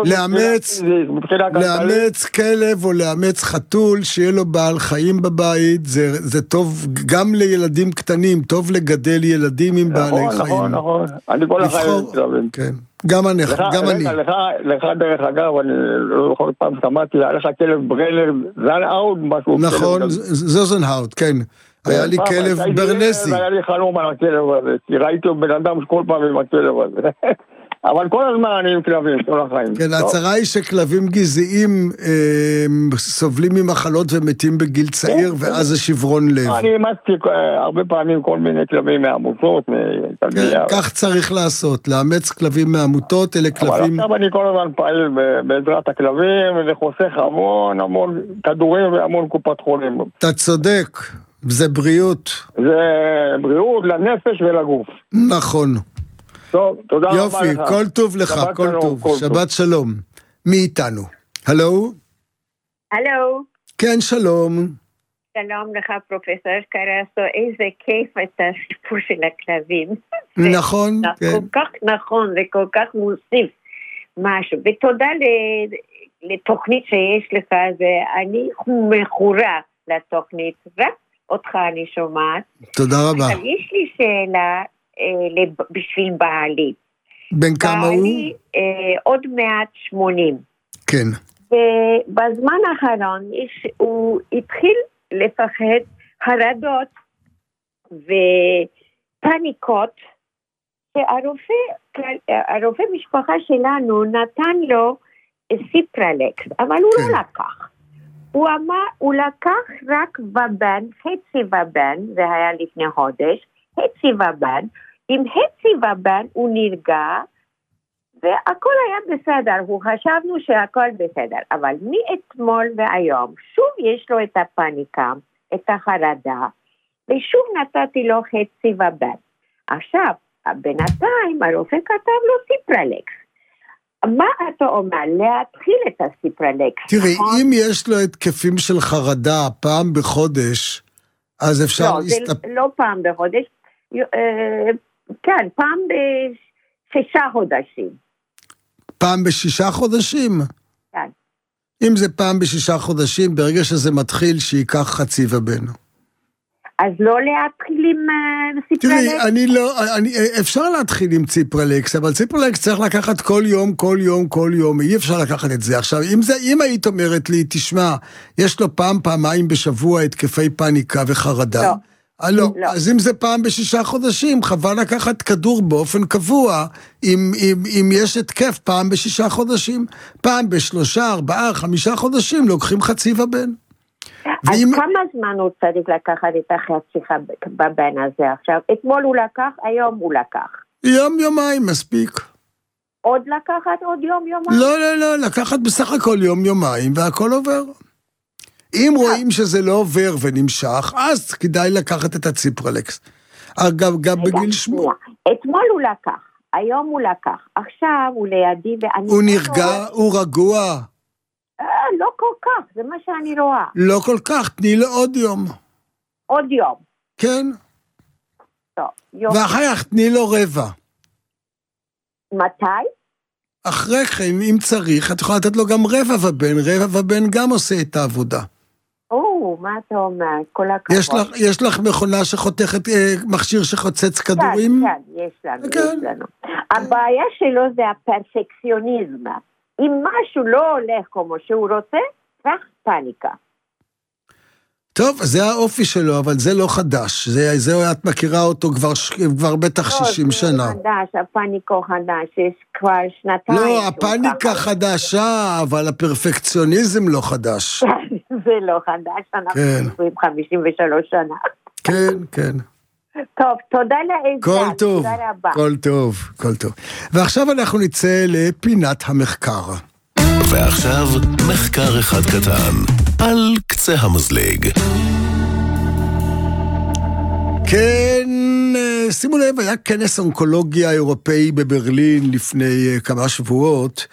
לאמץ כלב או לאמץ חתול, שיהיה לו בעל חיים בבית, זה טוב גם לילדים קטנים, טוב לגדל ילדים עם בעלי חיים.
נכון. אני כל החיים כלבים.
כן. גם אני.
לך דרך אגב, אני לא יכול פעם שמעתי, היה לך כלב ברנר, זנהאוד, משהו.
נכון, זוזנהאוד, כן. היה לי כלב ברנסי.
היה לי חלום על הכלב הזה, כי ראיתי בן אדם שכל פעם עם הכלב הזה. אבל כל הזמן אני עם כלבים, כל החיים.
כן, הצרה היא שכלבים גזעיים סובלים ממחלות ומתים בגיל צעיר, ואז זה שברון לב.
אני אימצתי הרבה פעמים כל מיני כלבים מעמותות,
כך צריך לעשות, לאמץ כלבים מעמותות, אלה כלבים...
אבל עכשיו אני כל הזמן פעיל בעזרת הכלבים, וזה חוסך המון כדורים והמון קופת חולים.
אתה צודק, זה בריאות.
זה בריאות לנפש ולגוף.
נכון.
טוב, תודה רבה לך.
יופי, כל טוב לך, כל טוב. שבת שלום. מי איתנו? הלו?
הלו.
כן, שלום.
שלום לך, פרופסור קרסו. איזה כיף את הסיפור של הכלבים.
נכון, כן.
כל כך נכון וכל כך מוסיף משהו. ותודה לתוכנית שיש לך, ואני מכורה לתוכנית, רק אותך אני שומעת.
תודה רבה.
אבל יש לי שאלה, בשביל בעלי.
בן כמה הוא?
בעלי עוד מעט 80.
כן.
ובזמן האחרון הוא התחיל לפחד חרדות ופניקות, שהרופא משפחה שלנו נתן לו סיפרלקס, אבל הוא לא לקח. הוא אמר, הוא לקח רק ובן, חצי ובן, זה היה לפני חודש, חצי ובן, עם חצי ובן הוא נרגע, והכל היה בסדר, הוא חשבנו שהכל בסדר, אבל מאתמול והיום, שוב יש לו את הפניקה, את החרדה, ושוב נתתי לו חצי ובן. עכשיו, בינתיים הרופא כתב לו סיפרלקס. מה אתה אומר? להתחיל את הסיפרלקס.
תראי, אם יש לו התקפים של חרדה פעם בחודש, אז אפשר
להסתפק. לא פעם בחודש, כן, פעם ב6 חודשים.
פעם ב6 חודשים?
כן.
אם זה פעם ב6 חודשים, ברגע שזה מתחיל, שיקח חצי ובן.
אז לא להתחיל עם סיפרלקס?
תראי, אפשר להתחיל עם ציפרלקס, אבל ציפרלקס צריך לקחת כל יום, אי אפשר לקחת את זה. עכשיו, אם היית אומרת לי, תשמע, יש לו פעמיים בשבוע התקפי פאניקה וחרדה, לא. אז אם זה פעם ב6 חודשים, חבל לקחת כדור באופן קבוע, אם יש התקף פעם ב6 חודשים, פעם ב3, 4, 5 חודשים, לוקחים חצי ובן.
אז כמה זמן הוא צריך לקחת את החצי בבן הזה עכשיו? אתמול הוא לקח, היום הוא לקח.
יומיים מספיק.
עוד לקחת עוד יומיים?
לא, לקחת בסך הכל יומיים והכל עובר. אם רואים שזה לא עובר ונמשך, אז כדאי לקחת את הציפרלקס. אגב, גם בגיל 8.
אתמול הוא לקח, היום הוא לקח, עכשיו הוא לידי ואני...
הוא נרגע, הוא רגוע.
לא כל כך, זה מה שאני רואה.
לא כל כך, תני לו עוד יום.
עוד יום?
כן.
טוב, יום.
ואחר כך תני לו רבע.
מתי?
אחרי כן, אם צריך, את יכולה לתת לו גם רבע ובן גם עושה את העבודה.
מה אתה אומר? כל הכבוד.
יש לך מכונה שחותכת, מכשיר שחוצץ כדורים?
כן, יש לנו. הבעיה שלו זה הפרפקציוניזם. אם משהו לא הולך כמו שהוא רוצה, רק פאניקה.
טוב, זה האופי שלו, אבל זה לא חדש. זה את מכירה אותו כבר בטח 60 שנה.
זה חדש, הפאניקו חדש, יש כבר שנתיים.
לא, הפאניקה חדשה, אבל הפרפקציוניזם לא חדש.
זה לא חדש, אנחנו עושים 53 שנה.
כן.
טוב, תודה לעזרה.
כל טוב. ועכשיו אנחנו נצא לפינת המחקר.
ועכשיו מחקר אחד קטן על קצה המזלג.
כן, שימו לב, היה כנס אונקולוגיה אירופאי בברלין לפני כמה שבועות,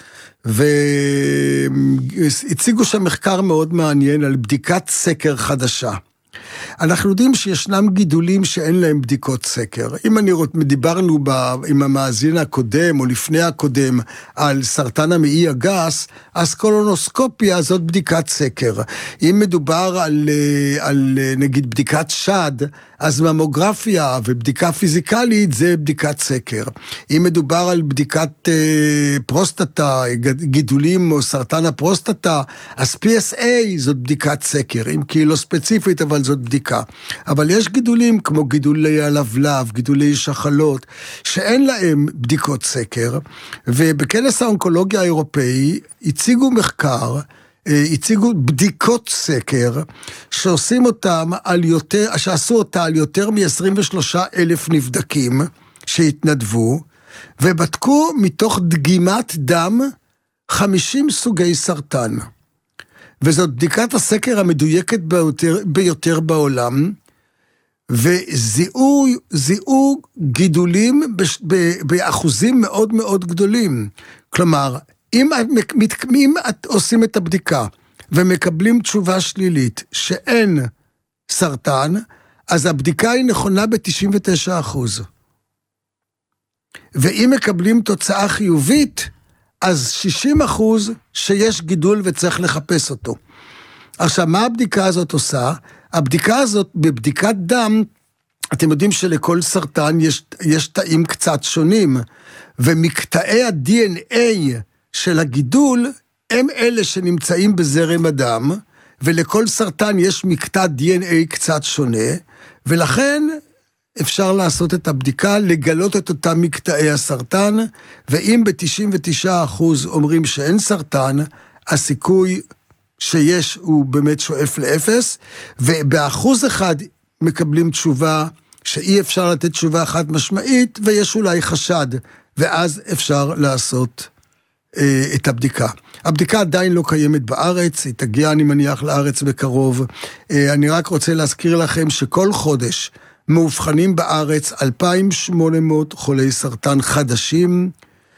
והציגו שם מחקר מאוד מעניין על בדיקת סקר חדשה. אנחנו יודעים שישנם גידולים שאין להם בדיקות סקר. אם דיברנו עם המאזין הקודם או לפני הקודם על סרטן המעי הגס, אז קולונוסקופיה זאת בדיקת סקר. אם מדובר על נגיד בדיקת שד, אז ממוגרפיה ובדיקה פיזיקלית זה בדיקת סקר. אם מדובר על בדיקת פרוסטטה, גידולים או סרטן הפרוסטטה, אז PSA זאת בדיקת סקר, אם כי לא ספציפית, אבל זאת בדיקה. אבל יש גידולים כמו גידולי הלבלב, גידולי שחלות, שאין להם בדיקות סקר, ובכנס האונקולוגיה האירופאי הציגו מחקר, הציגו בדיקות סקר, שעושים אותם שעשו אותה על יותר מ-23,000 נבדקים שהתנדבו, ובדקו מתוך דגימת דם 50 סוגי סרטן. וזאת בדיקת הסקר המדויקת ביותר בעולם, וזיהו גידולים באחוזים מאוד מאוד גדולים. כלומר, אם עושים את הבדיקה ומקבלים תשובה שלילית שאין סרטן, אז הבדיקה היא נכונה ב-99%. ואם מקבלים תוצאה חיובית, אז 60% שיש גידול וצריך לחפש אותו. עכשיו, מה הבדיקה הזאת עושה? הבדיקה הזאת, בבדיקת דם, אתם יודעים שלכל סרטן יש תאים קצת שונים, ומקטעי ה-DNA של הגידול, הם אלה שנמצאים בזרם הדם, ולכל סרטן יש מקטע DNA קצת שונה, ולכן אפשר לעשות את הבדיקה, לגלות את אותם מקטעי הסרטן, ואם ב-99% אומרים שאין סרטן, הסיכוי שיש הוא באמת שואף לאפס, וב1% מקבלים תשובה שאי אפשר לתת תשובה חד משמעית, ויש אולי חשד, ואז אפשר לעשות את הבדיקה. הבדיקה עדיין לא קיימת בארץ, היא תגיע אני מניח לארץ בקרוב. אני רק רוצה להזכיר לכם שכל חודש מאובחנים בארץ 2,800 חולי סרטן חדשים,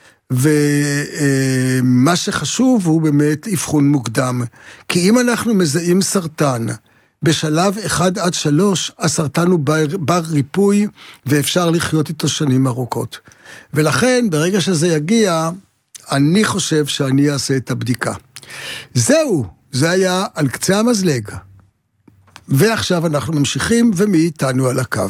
ומה שחשוב הוא באמת אבחון מוקדם. כי אם אנחנו מזהים סרטן בשלב 1-3, הסרטן הוא בר ריפוי, ואפשר לחיות איתו שנים ארוכות. ולכן, ברגע שזה יגיע, אני חושב שאני אעשה את הבדיקה. זהו, זה היה על קצה המזלג. ועכשיו אנחנו ממשיכים, ומי איתנו על הקו?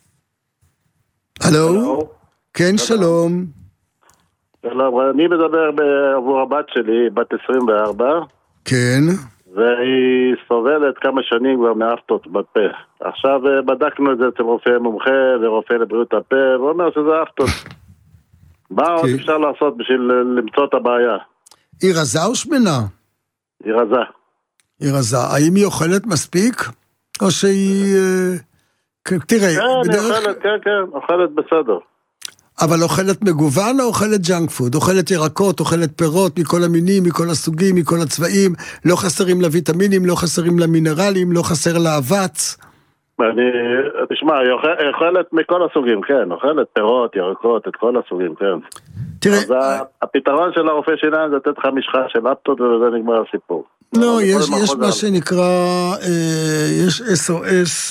הלו? כן, שלום.
שלום, אני מדבר עבור הבת שלי, בת 24.
כן.
והיא סובלת כמה שנים כבר מאפטות בפה. עכשיו בדקנו את זה אצל רופא מומחה ורופא לבריאות הפה, והוא אומר שזה אפטות. מה עוד אפשר לעשות בשביל למצוא את הבעיה?
היא רזה או שמנה?
היא רזה.
היא רזה. האם היא אוכלת מספיק? או שהיא... תראה,
כן, אוכלת בסדר.
אבל אוכלת מגוון או אוכלת ג'אנק פוד? אוכלת ירקות, אוכלת פירות מכל המינים, מכל הסוגים, מכל הצבעים, לא חסרים לה ויטמינים, לא חסרים לה מינרלים, לא חסר לה אבץ.
תשמע, היא אוכלת מכל הסוגים, כן, אוכלת פירות, ירקות, את כל הסוגים, כן.
תראה...
אז הפתרון של הרופא שלנו זה לתת לך משחה של אפטות וזה נגמר הסיפור.
לא, יש מה שנקרא, יש SOS...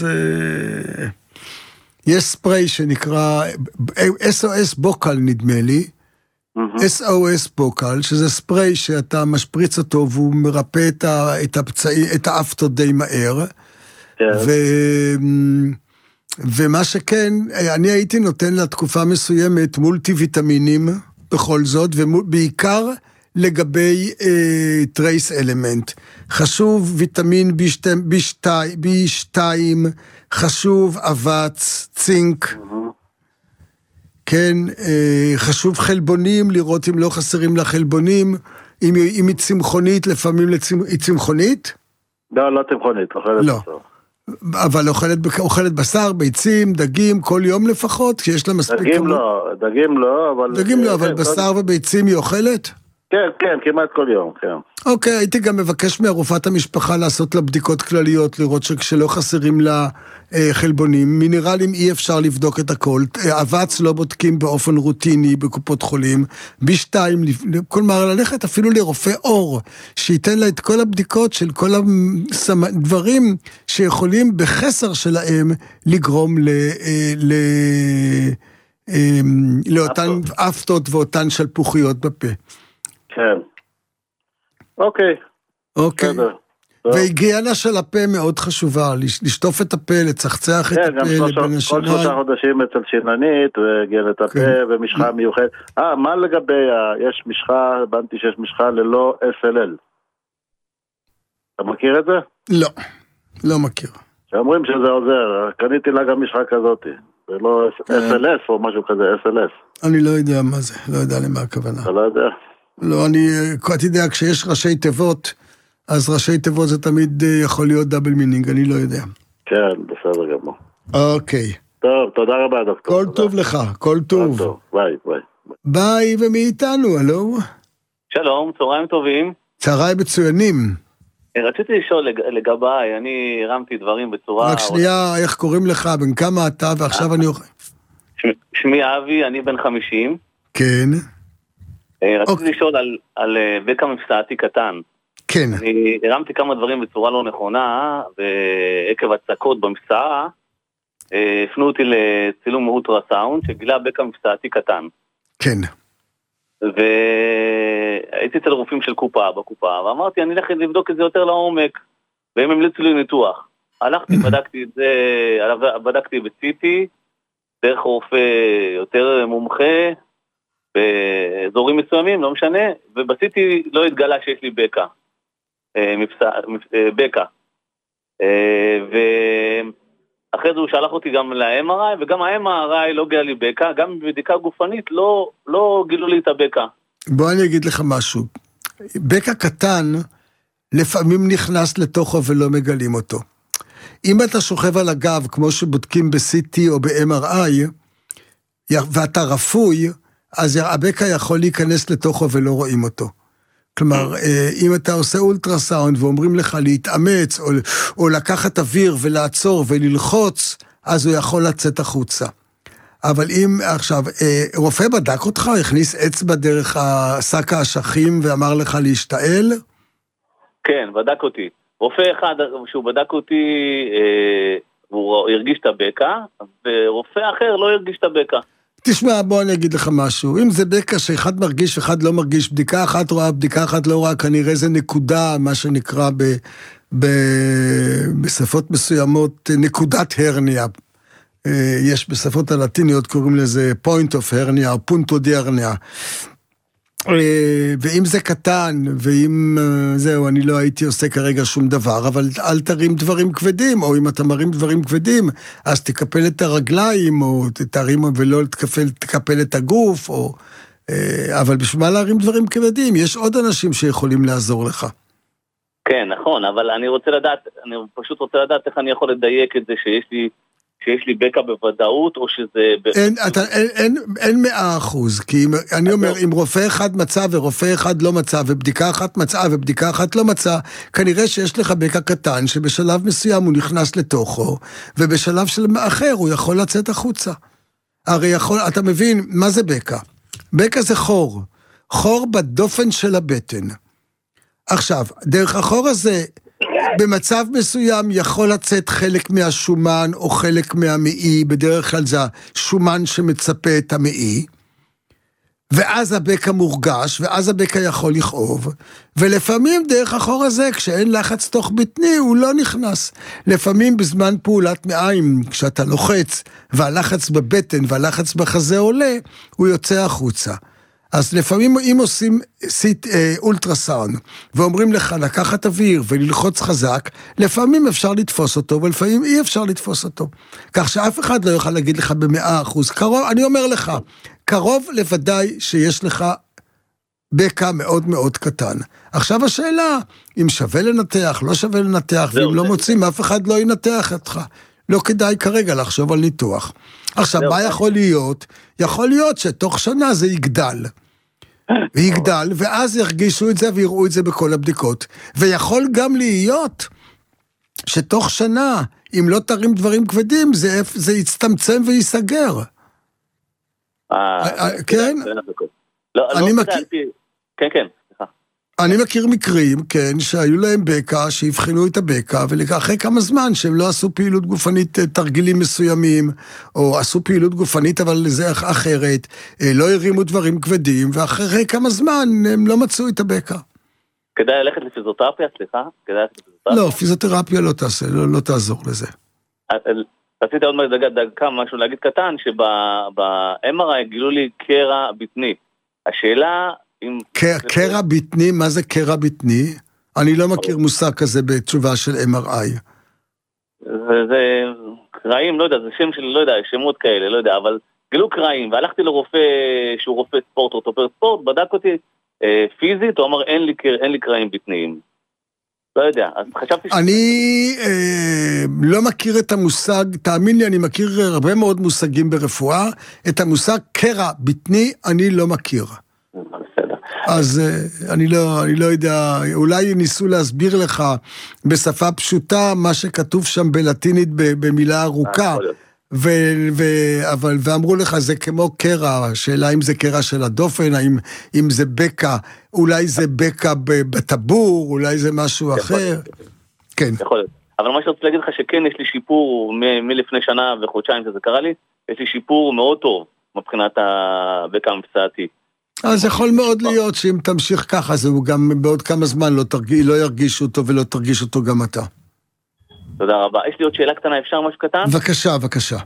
יש ספרי שנקרא SOS בוקל נדמה לי, SOS בוקל, שזה ספרי שאתה משפריץ אותו והוא מרפא את האפטות די מהר, ומה שכן, אני הייתי נותן לתקופה מסוימת מולטי ויטמינים בכל זאת, ובעיקר לגבי טרייס אלמנט. חשוב ויטמין B2, חשוב אבץ, צינק, כן, חשוב חלבונים, לראות אם לא חסרים לה חלבונים, אם היא צמחונית, לפעמים היא צמחונית?
לא, לא צמחונית, אוכלת בשר.
אבל אוכלת בשר, ביצים, דגים, כל יום לפחות, שיש לה מספיק...
דגים לא,
אבל בשר וביצים היא אוכלת?
כן, כמעט כל יום, כן.
אוקיי, הייתי גם מבקש מהרופאת המשפחה לעשות לה בדיקות כלליות, לראות שלא חסרים לה חלבונים. מינרלים אי אפשר לבדוק את הכל. אבץ לא בודקים באופן רוטיני בקופות חולים. B2, כלומר ללכת אפילו לרופא אור, שייתן לה את כל הבדיקות של כל הדברים שיכולים בחסר שלהם לגרום לאותן אפטות ואותן שלפוחיות בפה.
כן. אוקיי.
והיגיינה של הפה מאוד חשובה, לשטוף את הפה, לצחצח את הפה, לבין השיניים.
כל 3 חודשים אצל שיננית, והיגיינת הפה, ומשחה מיוחדת. מה לגבי, יש משחה, הבנתי שיש משחה ללא SLL. אתה מכיר את זה?
לא מכיר.
שאומרים שזה עוזר, קניתי לה גם משחה כזאת. זה לא SLS או משהו כזה, SLS.
אני לא יודע מה זה, לא יודע למה הכוונה.
אתה לא יודע?
לא, אני יודע, כשיש ראשי תיבות, אז ראשי תיבות זה תמיד יכול להיות דאבל מינינג, אני לא יודע.
כן, בסדר גמור.
אוקיי.
טוב, תודה רבה דוקטור.
כל טוב לך, כל טוב.
ביי.
ביי, ומי איתנו, הלו?
שלום, צהריים טובים.
צהריים מצוינים.
רציתי לשאול לגביי, אני הרמתי דברים בצורה...
רק שנייה, איך קוראים לך, בן כמה אתה, ועכשיו אני...
שמי אבי, אני בן 50.
כן.
רציתי לשאול על בקע מבצעתי קטן.
כן.
אני הרמתי כמה דברים בצורה לא נכונה, ועקב הצקות במבצעה, הפנו אותי לצילום אולטרסאונד, שגילה בקע מבצעתי קטן.
כן.
והייתי אצל רופאים של בקופה, ואמרתי, אני אלך לבדוק את זה יותר לעומק, והם המליצו לי ניתוח. הלכתי, בדקתי בציטי, דרך רופא יותר מומחה, באזורים מסוימים, לא משנה, ובציטי לא התגלה שיש לי בקע. אחרי זה הוא שלח אותי גם ל-MRI, וגם ה-MRI לא גילה לי בקע, גם בבדיקה גופנית לא גילו לי את הבקע.
בוא אני אגיד לך משהו. בקע קטן לפעמים נכנס לתוכו ולא מגלים אותו. אם אתה שוכב על הגב, כמו שבודקים ב-CT או ב-MRI, ואתה רפוי, אז הבקע יכול להיכנס לתוכו ולא רואים אותו. כלומר, אם אתה עושה אולטרסאונד ואומרים לך להתאמץ, או לקחת אוויר ולעצור וללחוץ, אז הוא יכול לצאת החוצה. אבל אם עכשיו, רופא בדק אותך, הכניס אצבע דרך השק האשכים ואמר לך להשתעל?
כן, בדק אותי. רופא אחד שהוא בדק אותי, הוא הרגיש את הבקע, ורופא אחר לא הרגיש את הבקע.
תשמע, בוא אני אגיד לך משהו. אם זה בקע שאחד מרגיש ואחד לא מרגיש, בדיקה אחת רואה, בדיקה אחת לא רואה, כנראה זה נקודה, מה שנקרא בשפות מסוימות, נקודת הרניה. יש בשפות הלטיניות קוראים לזה point of hernia או punto di hernia. ואם זה קטן, ואם זהו, אני לא הייתי עושה כרגע שום דבר, אבל אל תרים דברים כבדים, או אם אתה מרים דברים כבדים, אז תקפל את הרגליים, או תרים ולא תקפל את הגוף, אבל בשביל מה להרים דברים כבדים? יש עוד אנשים שיכולים לעזור לך.
כן, נכון, אבל אני פשוט רוצה לדעת איך אני יכול לדייק את זה שיש לי בקע בוודאות, או שזה...
אין 100%, כי אני אומר, אם רופא אחד מצא ורופא אחד לא מצא, ובדיקה אחת מצאה ובדיקה אחת לא מצא, כנראה שיש לך בקע קטן, שבשלב מסוים הוא נכנס לתוכו, ובשלב של אחר הוא יכול לצאת החוצה. הרי אתה מבין, מה זה בקע? בקע זה חור. חור בדופן של הבטן. עכשיו, דרך החור הזה... במצב מסוים יכול לצאת חלק מהשומן או חלק מהמעי, בדרך כלל זה השומן שמצפה את המעי, ואז הבקע מורגש, ואז הבקע יכול לכאוב, ולפעמים דרך החור הזה, כשאין לחץ תוך בטני, הוא לא נכנס. לפעמים בזמן פעולת מעיים, כשאתה לוחץ, והלחץ בבטן והלחץ בחזה עולה, הוא יוצא החוצה. אז לפעמים אם עושים אולטרסאונד, ואומרים לך לקחת אוויר וללחוץ חזק, לפעמים אפשר לתפוס אותו, ולפעמים אי אפשר לתפוס אותו. כך שאף אחד לא יוכל להגיד לך ב100%. קרוב, אני אומר לך, קרוב לוודאי שיש לך בקע מאוד מאוד קטן. עכשיו השאלה, אם שווה לנתח, לא שווה לנתח, ואם לא מוצאים, אף אחד לא ינתח אותך. לא כדאי כרגע לחשוב על ניתוח. עכשיו, מה יכול להיות? יכול להיות שתוך שנה זה יגדל. ויגדל, ואז ירגישו את זה ויראו את זה בכל הבדיקות. ויכול גם להיות שתוך שנה, אם לא תרים דברים כבדים, זה יצטמצם ויסגר. כן? אני מכיר...
כן, כן.
אני מכיר מקרים, כן, שהיו להם בקע, שהבחינו את הבקע, ולאחרי כמה זמן שהם לא עשו פעילות גופנית, תרגילים מסוימים, או עשו פעילות גופנית, אבל זה אחרת, לא הרימו דברים כבדים, ואחרי כמה זמן הם לא מצאו את הבקע.
כדאי ללכת לפיזיותרפיה, סליחה?
לא, פיזיותרפיה לא תעשה, לא תעזור לזה.
רציתי עוד דקה משהו להגיד קטן, שב-MRI גילו לי קרע בטני. השאלה...
קרע בטני, מה זה קרע בטני? אני לא מכיר מושג כזה בתשובה של MRI.
זה קרעים, לא יודע, זה שם של, לא יודע, שמות כאלה, לא יודע, אבל גילו קרעים, והלכתי לרופא שהוא רופא ספורט, אורתופד ספורט, בדק אותי פיזית, הוא אמר אין לי קרעים בטניים. לא יודע, אז חשבתי...
אני לא מכיר את המושג, תאמין לי, אני מכיר הרבה מאוד מושגים ברפואה, את המושג קרע בטני אני לא מכיר. אז אני לא יודע, אולי ניסו להסביר לך בשפה פשוטה מה שכתוב שם בלטינית במילה ארוכה, ואמרו לך זה כמו קרע, שאלה אם זה קרע של הדופן, אם זה בקע, אולי זה בקע בטבור, אולי זה משהו אחר. כן.
יכול להיות. אבל מה שרציתי להגיד לך שכן יש לי שיפור מלפני שנה וחודשיים שזה קרה לי, יש לי שיפור מאוד טוב מבחינת הבקע המפצעתי.
אז יכול מאוד להיות שאם תמשיך ככה, אז הוא גם בעוד כמה זמן לא ירגיש אותו ולא תרגיש אותו גם אתה.
תודה רבה. יש לי עוד שאלה קטנה, אפשר משהו קטן?
בבקשה, בבקשה.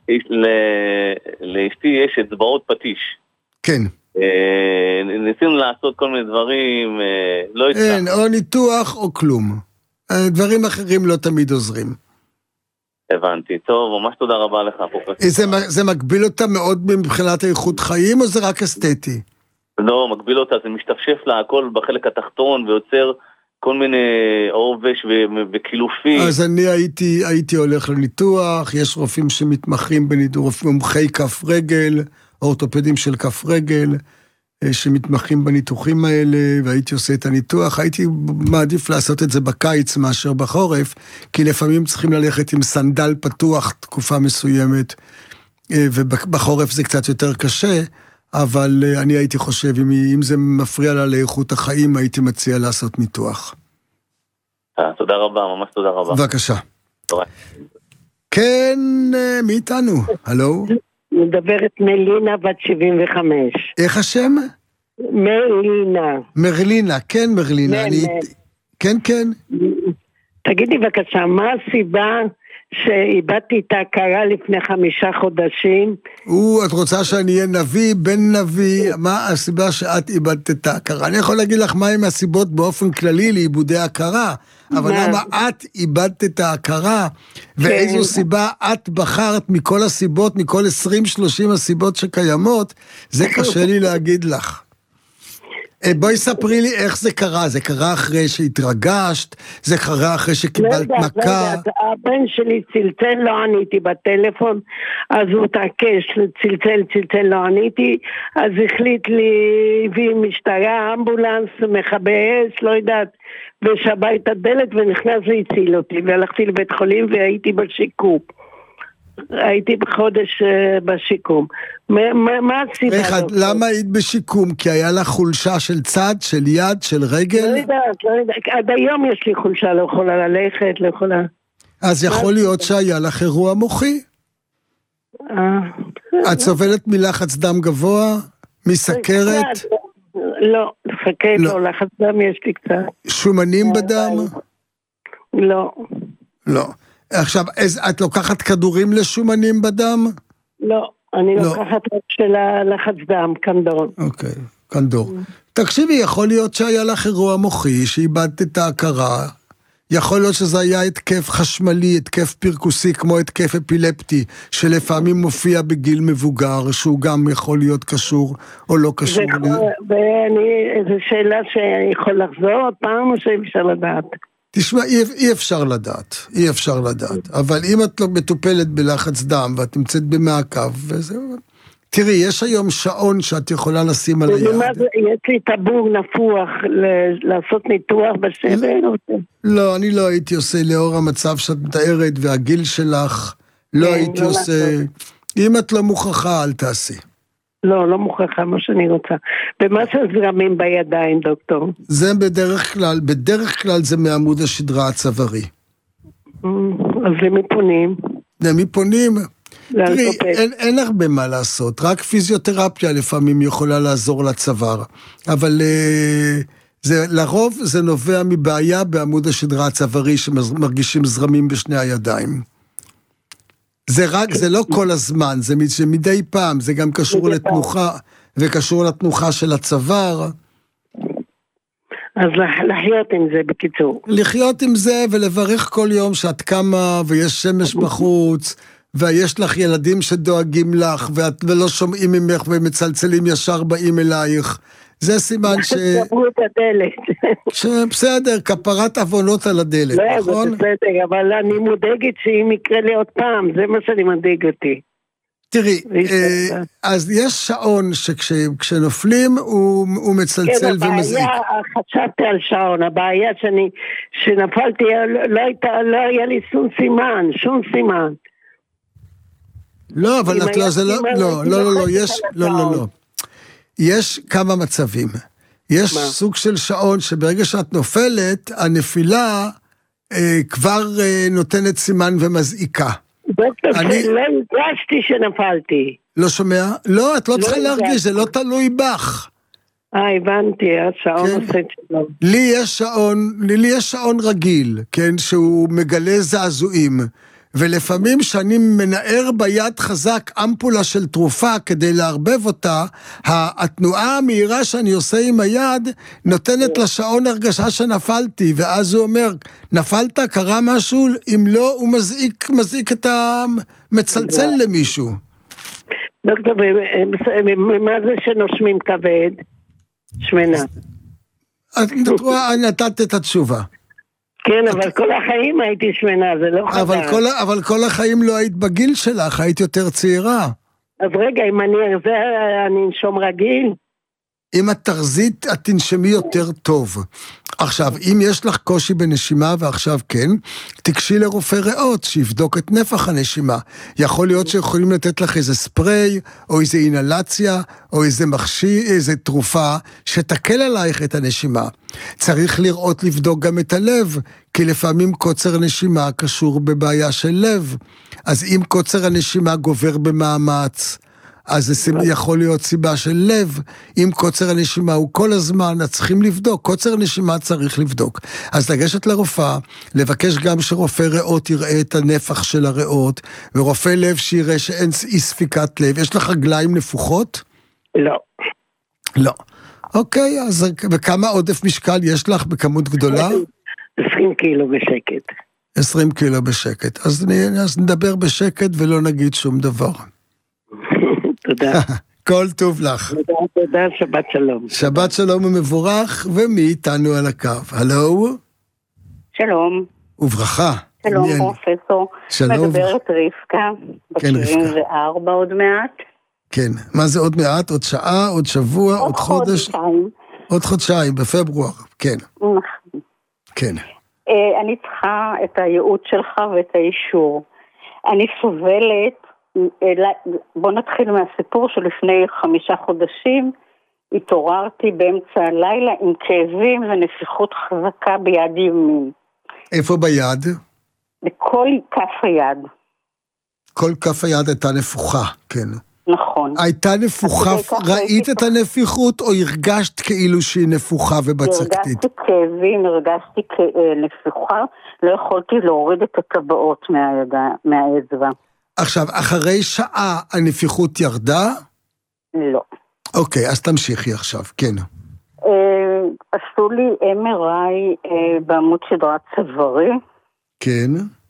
לאשתי יש אצבעות פטיש.
כן.
ניסינו לעשות כל מיני דברים, לא הצלחנו.
אין, או ניתוח או כלום. דברים אחרים לא תמיד עוזרים.
הבנתי. טוב, ממש תודה רבה לך, פרופסור.
זה מגביל אותה מאוד מבחינת איכות חיים, או זה רק אסתטי?
לא, מגביל אותה, זה משתפשף לה הכל בחלק התחתון, ויוצר כל מיני עובש וקילופים.
אז אני הייתי הולך לניתוח, יש רופאים שמתמחים בניתוח, מומחי כף רגל, אורתופדים של כף רגל, שמתמחים בניתוחים האלה, והייתי עושה את הניתוח. הייתי מעדיף לעשות את זה בקיץ מאשר בחורף, כי לפעמים צריכים ללכת עם סנדל פתוח תקופה מסוימת, ובחורף זה קצת יותר קשה, אבל אני הייתי חושב, אם זה מפריע לה לאיכות החיים, הייתי מציע לעשות ניתוח.
תודה רבה, ממש תודה רבה.
בבקשה. כן, מי איתנו? הלו?
מדברת מלינה בת 75.
איך השם?
מלינה.
מרלינה, כן מרלינה. כן, כן.
תגידי בבקשה, מה הסיבה שאיבדתי את ההכרה לפני 5 חודשים?
את רוצה שאני אהיה נביא, בן נביא? מה הסיבה שאת איבדת את ההכרה? אני יכול להגיד לך מהם הסיבות באופן כללי לאיבודי ההכרה, אבל למה את איבדת את ההכרה, ואיזו סיבה את בחרת מכל הסיבות, מכל 20-30 הסיבות שקיימות, זה קשה לי להגיד לך. בואי ספרי לי איך זה קרה. זה קרה אחרי שהתרגשת? זה קרה אחרי שקיבלת מכה?
הבן שלי צלצל, לא עניתי בטלפון, אז הוא תעקש, צלצל, לא עניתי, אז החליט לי, הביא משטרה, אמבולנס, מכבי אש, לא יודעת, ושבה את הדלת ונכנס והציל אותי, והלכתי לבית חולים והייתי בשיקום. הייתי בחודש בשיקום. מה הסיבה?
למה היית בשיקום? כי היה לך חולשה של צד, של יד, של רגל?
לא יודעת. עד היום יש לי חולשה, לא יכולה ללכת, לא יכולה.
אז יכול להיות שהיה לך אירוע מוחי? את סובלת מלחץ דם גבוה? מסכרת?
לא, סכרת לא, לחץ דם יש לי קצת.
שומנים בדם?
לא.
לא. עכשיו, את לוקחת כדורים לשומנים בדם?
לא, אני לוקחת של לחץ דם, קנדור.
אוקיי, קנדור. תקשיבי, יכול להיות שהיה לך אירוע מוחי, שאיבדת את ההכרה, יכול להיות שזה היה התקף חשמלי, התקף פרקוסי, כמו התקף אפילפטי, שלפעמים מופיע בגיל מבוגר, שהוא גם יכול להיות קשור או לא קשור.
זו שאלה שיכול לחזור עוד פעם או שאפשר לדעת?
תשמע, אי אפשר לדעת, אבל אם את לא מטופלת בלחץ דם, ואת נמצאת במעקב, וזהו. תראי, יש היום שעון שאת יכולה לשים על היד.
יש לי טבור נפוח לעשות ניתוח בשבר?
לא, אני לא הייתי עושה לאור המצב שאת מתארת, והגיל שלך, לא הייתי עושה. אם את לא מוכרחה, אל תעשי.
לא מוכרחה, מה שאני רוצה. ומה שזרמים בידיים, דוקטור?
זה בדרך כלל זה מעמוד השדרה הצווארי.
אז למי פונים?
למי פונים? תראי, אין הרבה מה לעשות, רק פיזיותרפיה לפעמים יכולה לעזור לצוואר, אבל לרוב זה נובע מבעיה בעמוד השדרה הצווארי שמרגישים זרמים בשני הידיים. זה לא כל הזמן, זה מדי פעם, זה גם קשור לתנוחה, וקשור לתנוחה של הצוואר.
אז לחיות עם זה בקיצור.
לחיות עם זה ולברך כל יום שאת קמה ויש שמש בחוץ, ויש לך ילדים שדואגים לך, ולא שומעים ממך ומצלצלים ישר באים אלייך. זה סימן
שברו את הדלת.
שבסדר, כפרת אבונות על הדלת, נכון?
לא, זה בסדר, אבל אני מודאגת שאם יקרה לי עוד פעם, זה מה שאני מדאיג אותי.
תראי, אז יש שעון שכשנופלים הוא מצלצל ומזעיק.
חשבתי על שעון, הבעיה שנפלתי, לא היה לי שום סימן.
לא, אבל לא. יש כמה מצבים. יש סוג של שעון שברגע שאת נופלת, הנפילה כבר נותנת סימן ומזעיקה.
דוקטור, לא הרגשתי שנפלתי.
לא שומע? לא, את לא צריכה להרגיש, זה לא תלוי בך.
הבנתי, השעון עושה שלום.
לי יש שעון רגיל, כן, שהוא מגלה זעזועים, ולפעמים שאני מנער ביד חזק אמפולה של תרופה כדי להרבב אותה, התנועה המהירה שאני עושה עם היד נותנת לשעון הרגשה שנפלתי, ואז הוא אומר, נפלת, קרה משהו? אם לא, הוא מזעיק את המצלצל למישהו.
דוקטור, מה זה שנושמים כבד? שמנה.
נתת את התשובה.
כן, אבל כל החיים הייתי שמנה, זה לא חדש.
אבל כל החיים לא היית בגיל שלך, היית יותר צעירה.
אז רגע, אם אני ארזה, אני אנשום רגיל?
אם את תרזית, את תנשמי יותר טוב. עכשיו, אם יש לך קושי בנשימה, ועכשיו כן, תקשי לרופא ריאות, שיבדוק את נפח הנשימה. יכול להיות שיכולים לתת לך איזה ספרי, או איזה אינהלציה, או איזה מכשיר, איזה תרופה, שתקל עלייך את הנשימה. צריך לראות לבדוק גם את הלב, כי לפעמים קוצר נשימה קשור בבעיה של לב. אז אם קוצר הנשימה גובר במאמץ, אז זה יכול להיות סיבה של לב. אם קוצר הנשימה הוא כל הזמן, אז צריכים לבדוק, קוצר הנשימה צריך לבדוק. אז לגשת לרופאה, לבקש גם שרופא ריאות יראה את הנפח של הריאות, ורופא לב שיראה שאין אי ספיקת לב. יש לך רגליים נפוחות?
לא.
לא. אוקיי, אז וכמה עודף משקל יש לך בכמות גדולה?
20 קילו בשקט.
20 קילו בשקט. אז נדבר בשקט ולא נגיד שום דבר.
תודה.
כל טוב לך.
תודה, שבת שלום.
שבת שלום ומבורך, ומי איתנו על הקו? הלו?
שלום.
וברכה.
שלום, פרופסור.
שלום.
מדברת רבקה,
כן, רבקה.
74 עוד מעט.
כן. מה זה עוד מעט? עוד שעה? עוד שבוע? עוד חודש? עוד חודשיים, בפברואר. כן.
נכון.
כן.
אני צריכה את הייעוץ שלך ואת האישור. אני סובלת, בוא נתחיל מהסיפור שלפני 5 חודשים, התעוררתי באמצע הלילה עם כאבים ונפיחות חזקה ביד ימין.
איפה ביד?
בכל כף היד.
כל כף היד הייתה נפוחה, כן.
נכון.
הייתה נפוחה, ראית את הנפיחות או הרגשת כאילו שהיא נפוחה ובצקתית?
הרגשתי כאבים, הרגשתי נפיחה, לא יכולתי להוריד את הטבעות מהאצבע.
עכשיו, אחרי שעה הנפיחות ירדה?
לא.
אוקיי, אז תמשיכי עכשיו, כן.
עשו לי MRI בעמוד שדרת צווארי.
כן.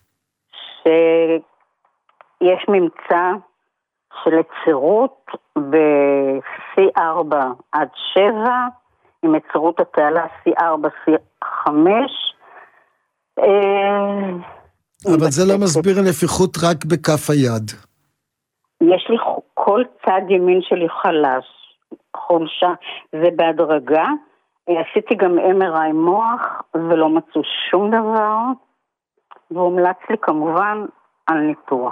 שיש ממצא של יצירות ב-C4 עד 7, עם יצירות התעלה C4, C5.
אבל זה לא מסביר הנפיחות רק בכף היד.
יש לי כל צד ימין שלי חלש, חולשה, זה בהדרגה. עשיתי גם MRI מוח ולא מצאו שום דבר, והומלץ לי כמובן על ניתוח.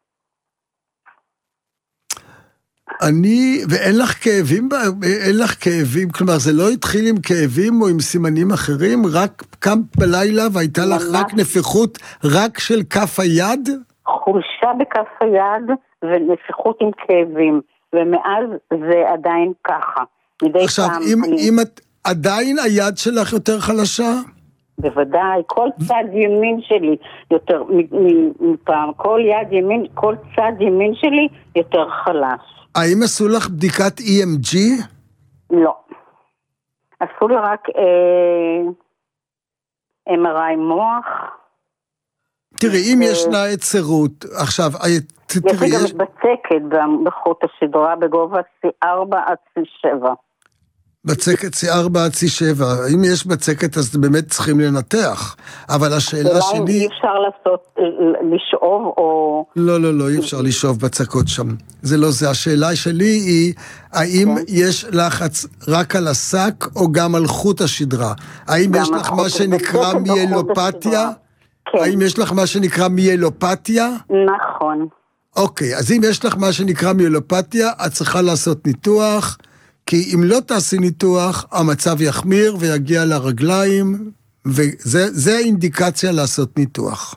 ואין לך כאבים, אין לך כאבים, כלומר זה לא התחיל עם כאבים או עם סימנים אחרים, רק קמת בלילה והייתה לך רק נפיחות רק של כף היד?
חולשה בכף היד ונפיחות עם כאבים, ומאז זה עדיין ככה.
עכשיו, אם את עדיין היד שלך יותר חלשה?
בוודאי, כל צד ימין שלי יותר מפעם, כל צד ימין שלי יותר חלש.
האם עשו לך בדיקת EMG?
לא. עשו לי רק MRI מוח.
תראי, אם ישנה יצירות, עכשיו, תראי,
יש לי גם בצקת בחוט השדרה בגובה C4 עד C7.
בצקת C4 עד C7, אם יש בצקת אז באמת צריכים לנתח, אבל השאלה שלי...
אולי אי אפשר לשאוב או...
לא, אי אפשר לשאוב בצקות שם, זה לא זה. השאלה שלי היא, האם יש לחץ רק על השק או גם על חוט השדרה? האם יש לך מה שנקרא מיאלופתיה? האם יש לך מה שנקרא מיאלופתיה?
נכון.
אוקיי, אז אם יש לך מה שנקרא מיאלופתיה, את צריכה לעשות ניתוח, כי אם לא תעשי ניתוח, המצב יחמיר ויגיע לרגליים, וזה האינדיקציה לעשות ניתוח.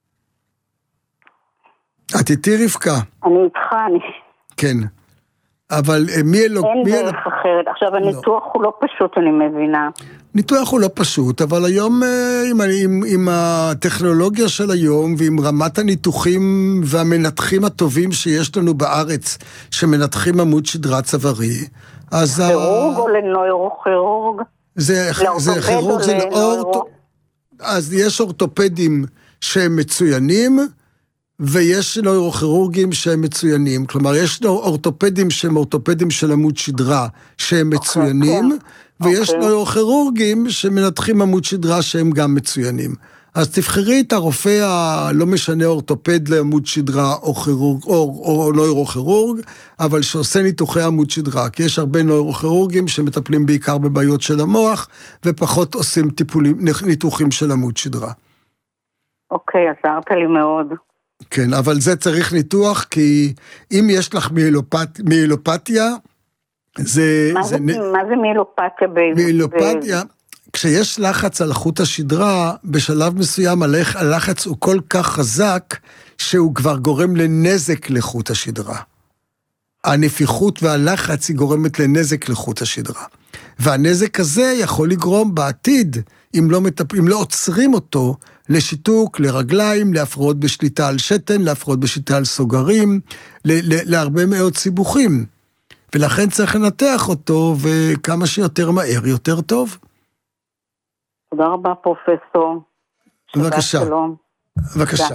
את איתי רבקה?
אני איתך,
כן. אבל
אין דרך אחרת. עכשיו, הניתוח הוא לא פשוט, אני מבינה.
ניתוח הוא לא פשוט, אבל היום עם הטכנולוגיה של היום ועם רמת הניתוחים והמנתחים הטובים שיש לנו בארץ, שמנתחים עמוד שדרה צווארי, אז...
כירורג או לנוירוכירורג?
זה כירורג, זה אז יש אורתופדים שהם מצוינים, ויש נוירוכירורגים שהם מצוינים. כלומר, יש אורתופדים שהם אורתופדים של עמוד שדרה שהם מצוינים, ויש נוירוכירורגים שמנתחים עמוד שדרה שהם גם מצוינים. אז תבחרי את הרופא הלא משנה אורתופד לעמוד שדרה או כירורג או נוירוכירורג, אבל שעושה ניתוחי עמוד שדרה, כי יש הרבה נוירוכירורגים שמטפלים בעיקר בבעיות של המוח, ופחות עושים ניתוחים של עמוד שדרה.
אוקיי, עזרת לי מאוד.
כן, אבל זה צריך ניתוח, כי אם יש לך מיאלופתיה,
מה זה מיאלופתיה?
מיאלופתיה, כשיש לחץ על חוט השדרה, בשלב מסוים הלחץ הוא כל כך חזק, שהוא כבר גורם לנזק לחוט השדרה. הנפיחות והלחץ היא גורמת לנזק לחוט השדרה. והנזק הזה יכול לגרום בעתיד, אם לא עוצרים אותו, לשיתוק, לרגליים, להפרעות בשליטה על שתן, להפרעות בשליטה על סוגרים, להרבה מאוד סיבוכים. ולכן צריך לנתח אותו, וכמה שיותר מהר, יותר טוב.
תודה רבה, פרופסור.
בבקשה. בבקשה.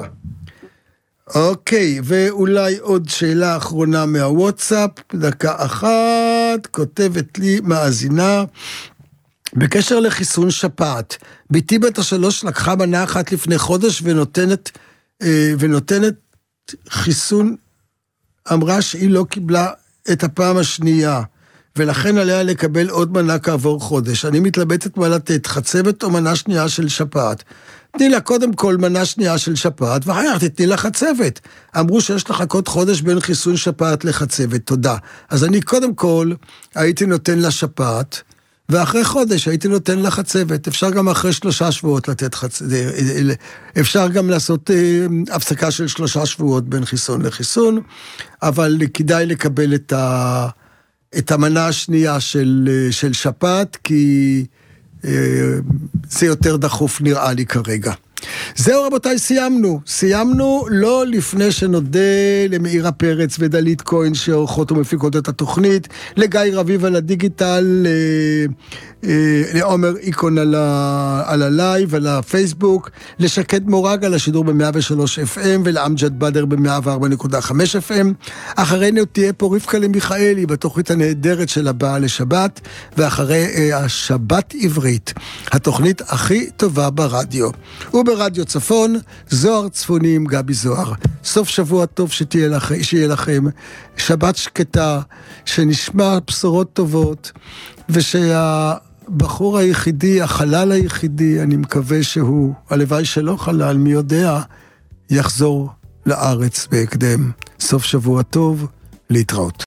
אוקיי, ואולי עוד שאלה אחרונה מהוואטסאפ, דקה אחת, כותבת לי מאזינה, בקשר לחיסון שפעת, ביתי בת 3 לקחה מנה אחת לפני חודש ונותנת חיסון, אמרה שהיא לא קיבלה את הפעם השנייה, ולכן עליה לקבל עוד מנה כעבור חודש. אני מתלבטת מה לתת, חצבת או מנה שנייה של שפעת. תני לה קודם כל מנה שנייה של שפעת, ואחר כך תתני לה חצבת. אמרו שיש לחכות חודש בין חיסון שפעת לחצבת, תודה. אז אני קודם כל הייתי נותן לה שפעת, ואחרי חודש הייתי נותן לה חצבת. אפשר גם אחרי 3 שבועות לתת חצבת. אפשר גם לעשות הפסקה של 3 שבועות בין חיסון לחיסון, אבל כדאי לקבל את המנה השנייה של שפעת, כי זה יותר דחוף נראה לי כרגע. זהו רבותיי, סיימנו לא לפני שנודה למאירה פרץ ודלית כהן שעורכות ומפיקות את התוכנית, לגיא רביב על הדיגיטל, לעומר איקון על הלייב, על הפייסבוק, לשקד מורג על השידור ב-103 FM ולאמג'ד בדר ב-104.5 FM. אחרינו תהיה פה רבקה למיכאלי בתוכנית הנהדרת של הבאה לשבת, ואחרי השבת עברית, התוכנית הכי טובה ברדיו. וברדיו צפון, זוהר צפוני עם גבי זוהר. סוף שבוע טוב שיהיה לכם, שבת שקטה, שנשמע בשורות טובות, ושהבחור היחידי, החלל היחידי, אני מקווה שהוא, הלוואי שלא חלל, מי יודע, יחזור לארץ בהקדם. סוף שבוע טוב, להתראות.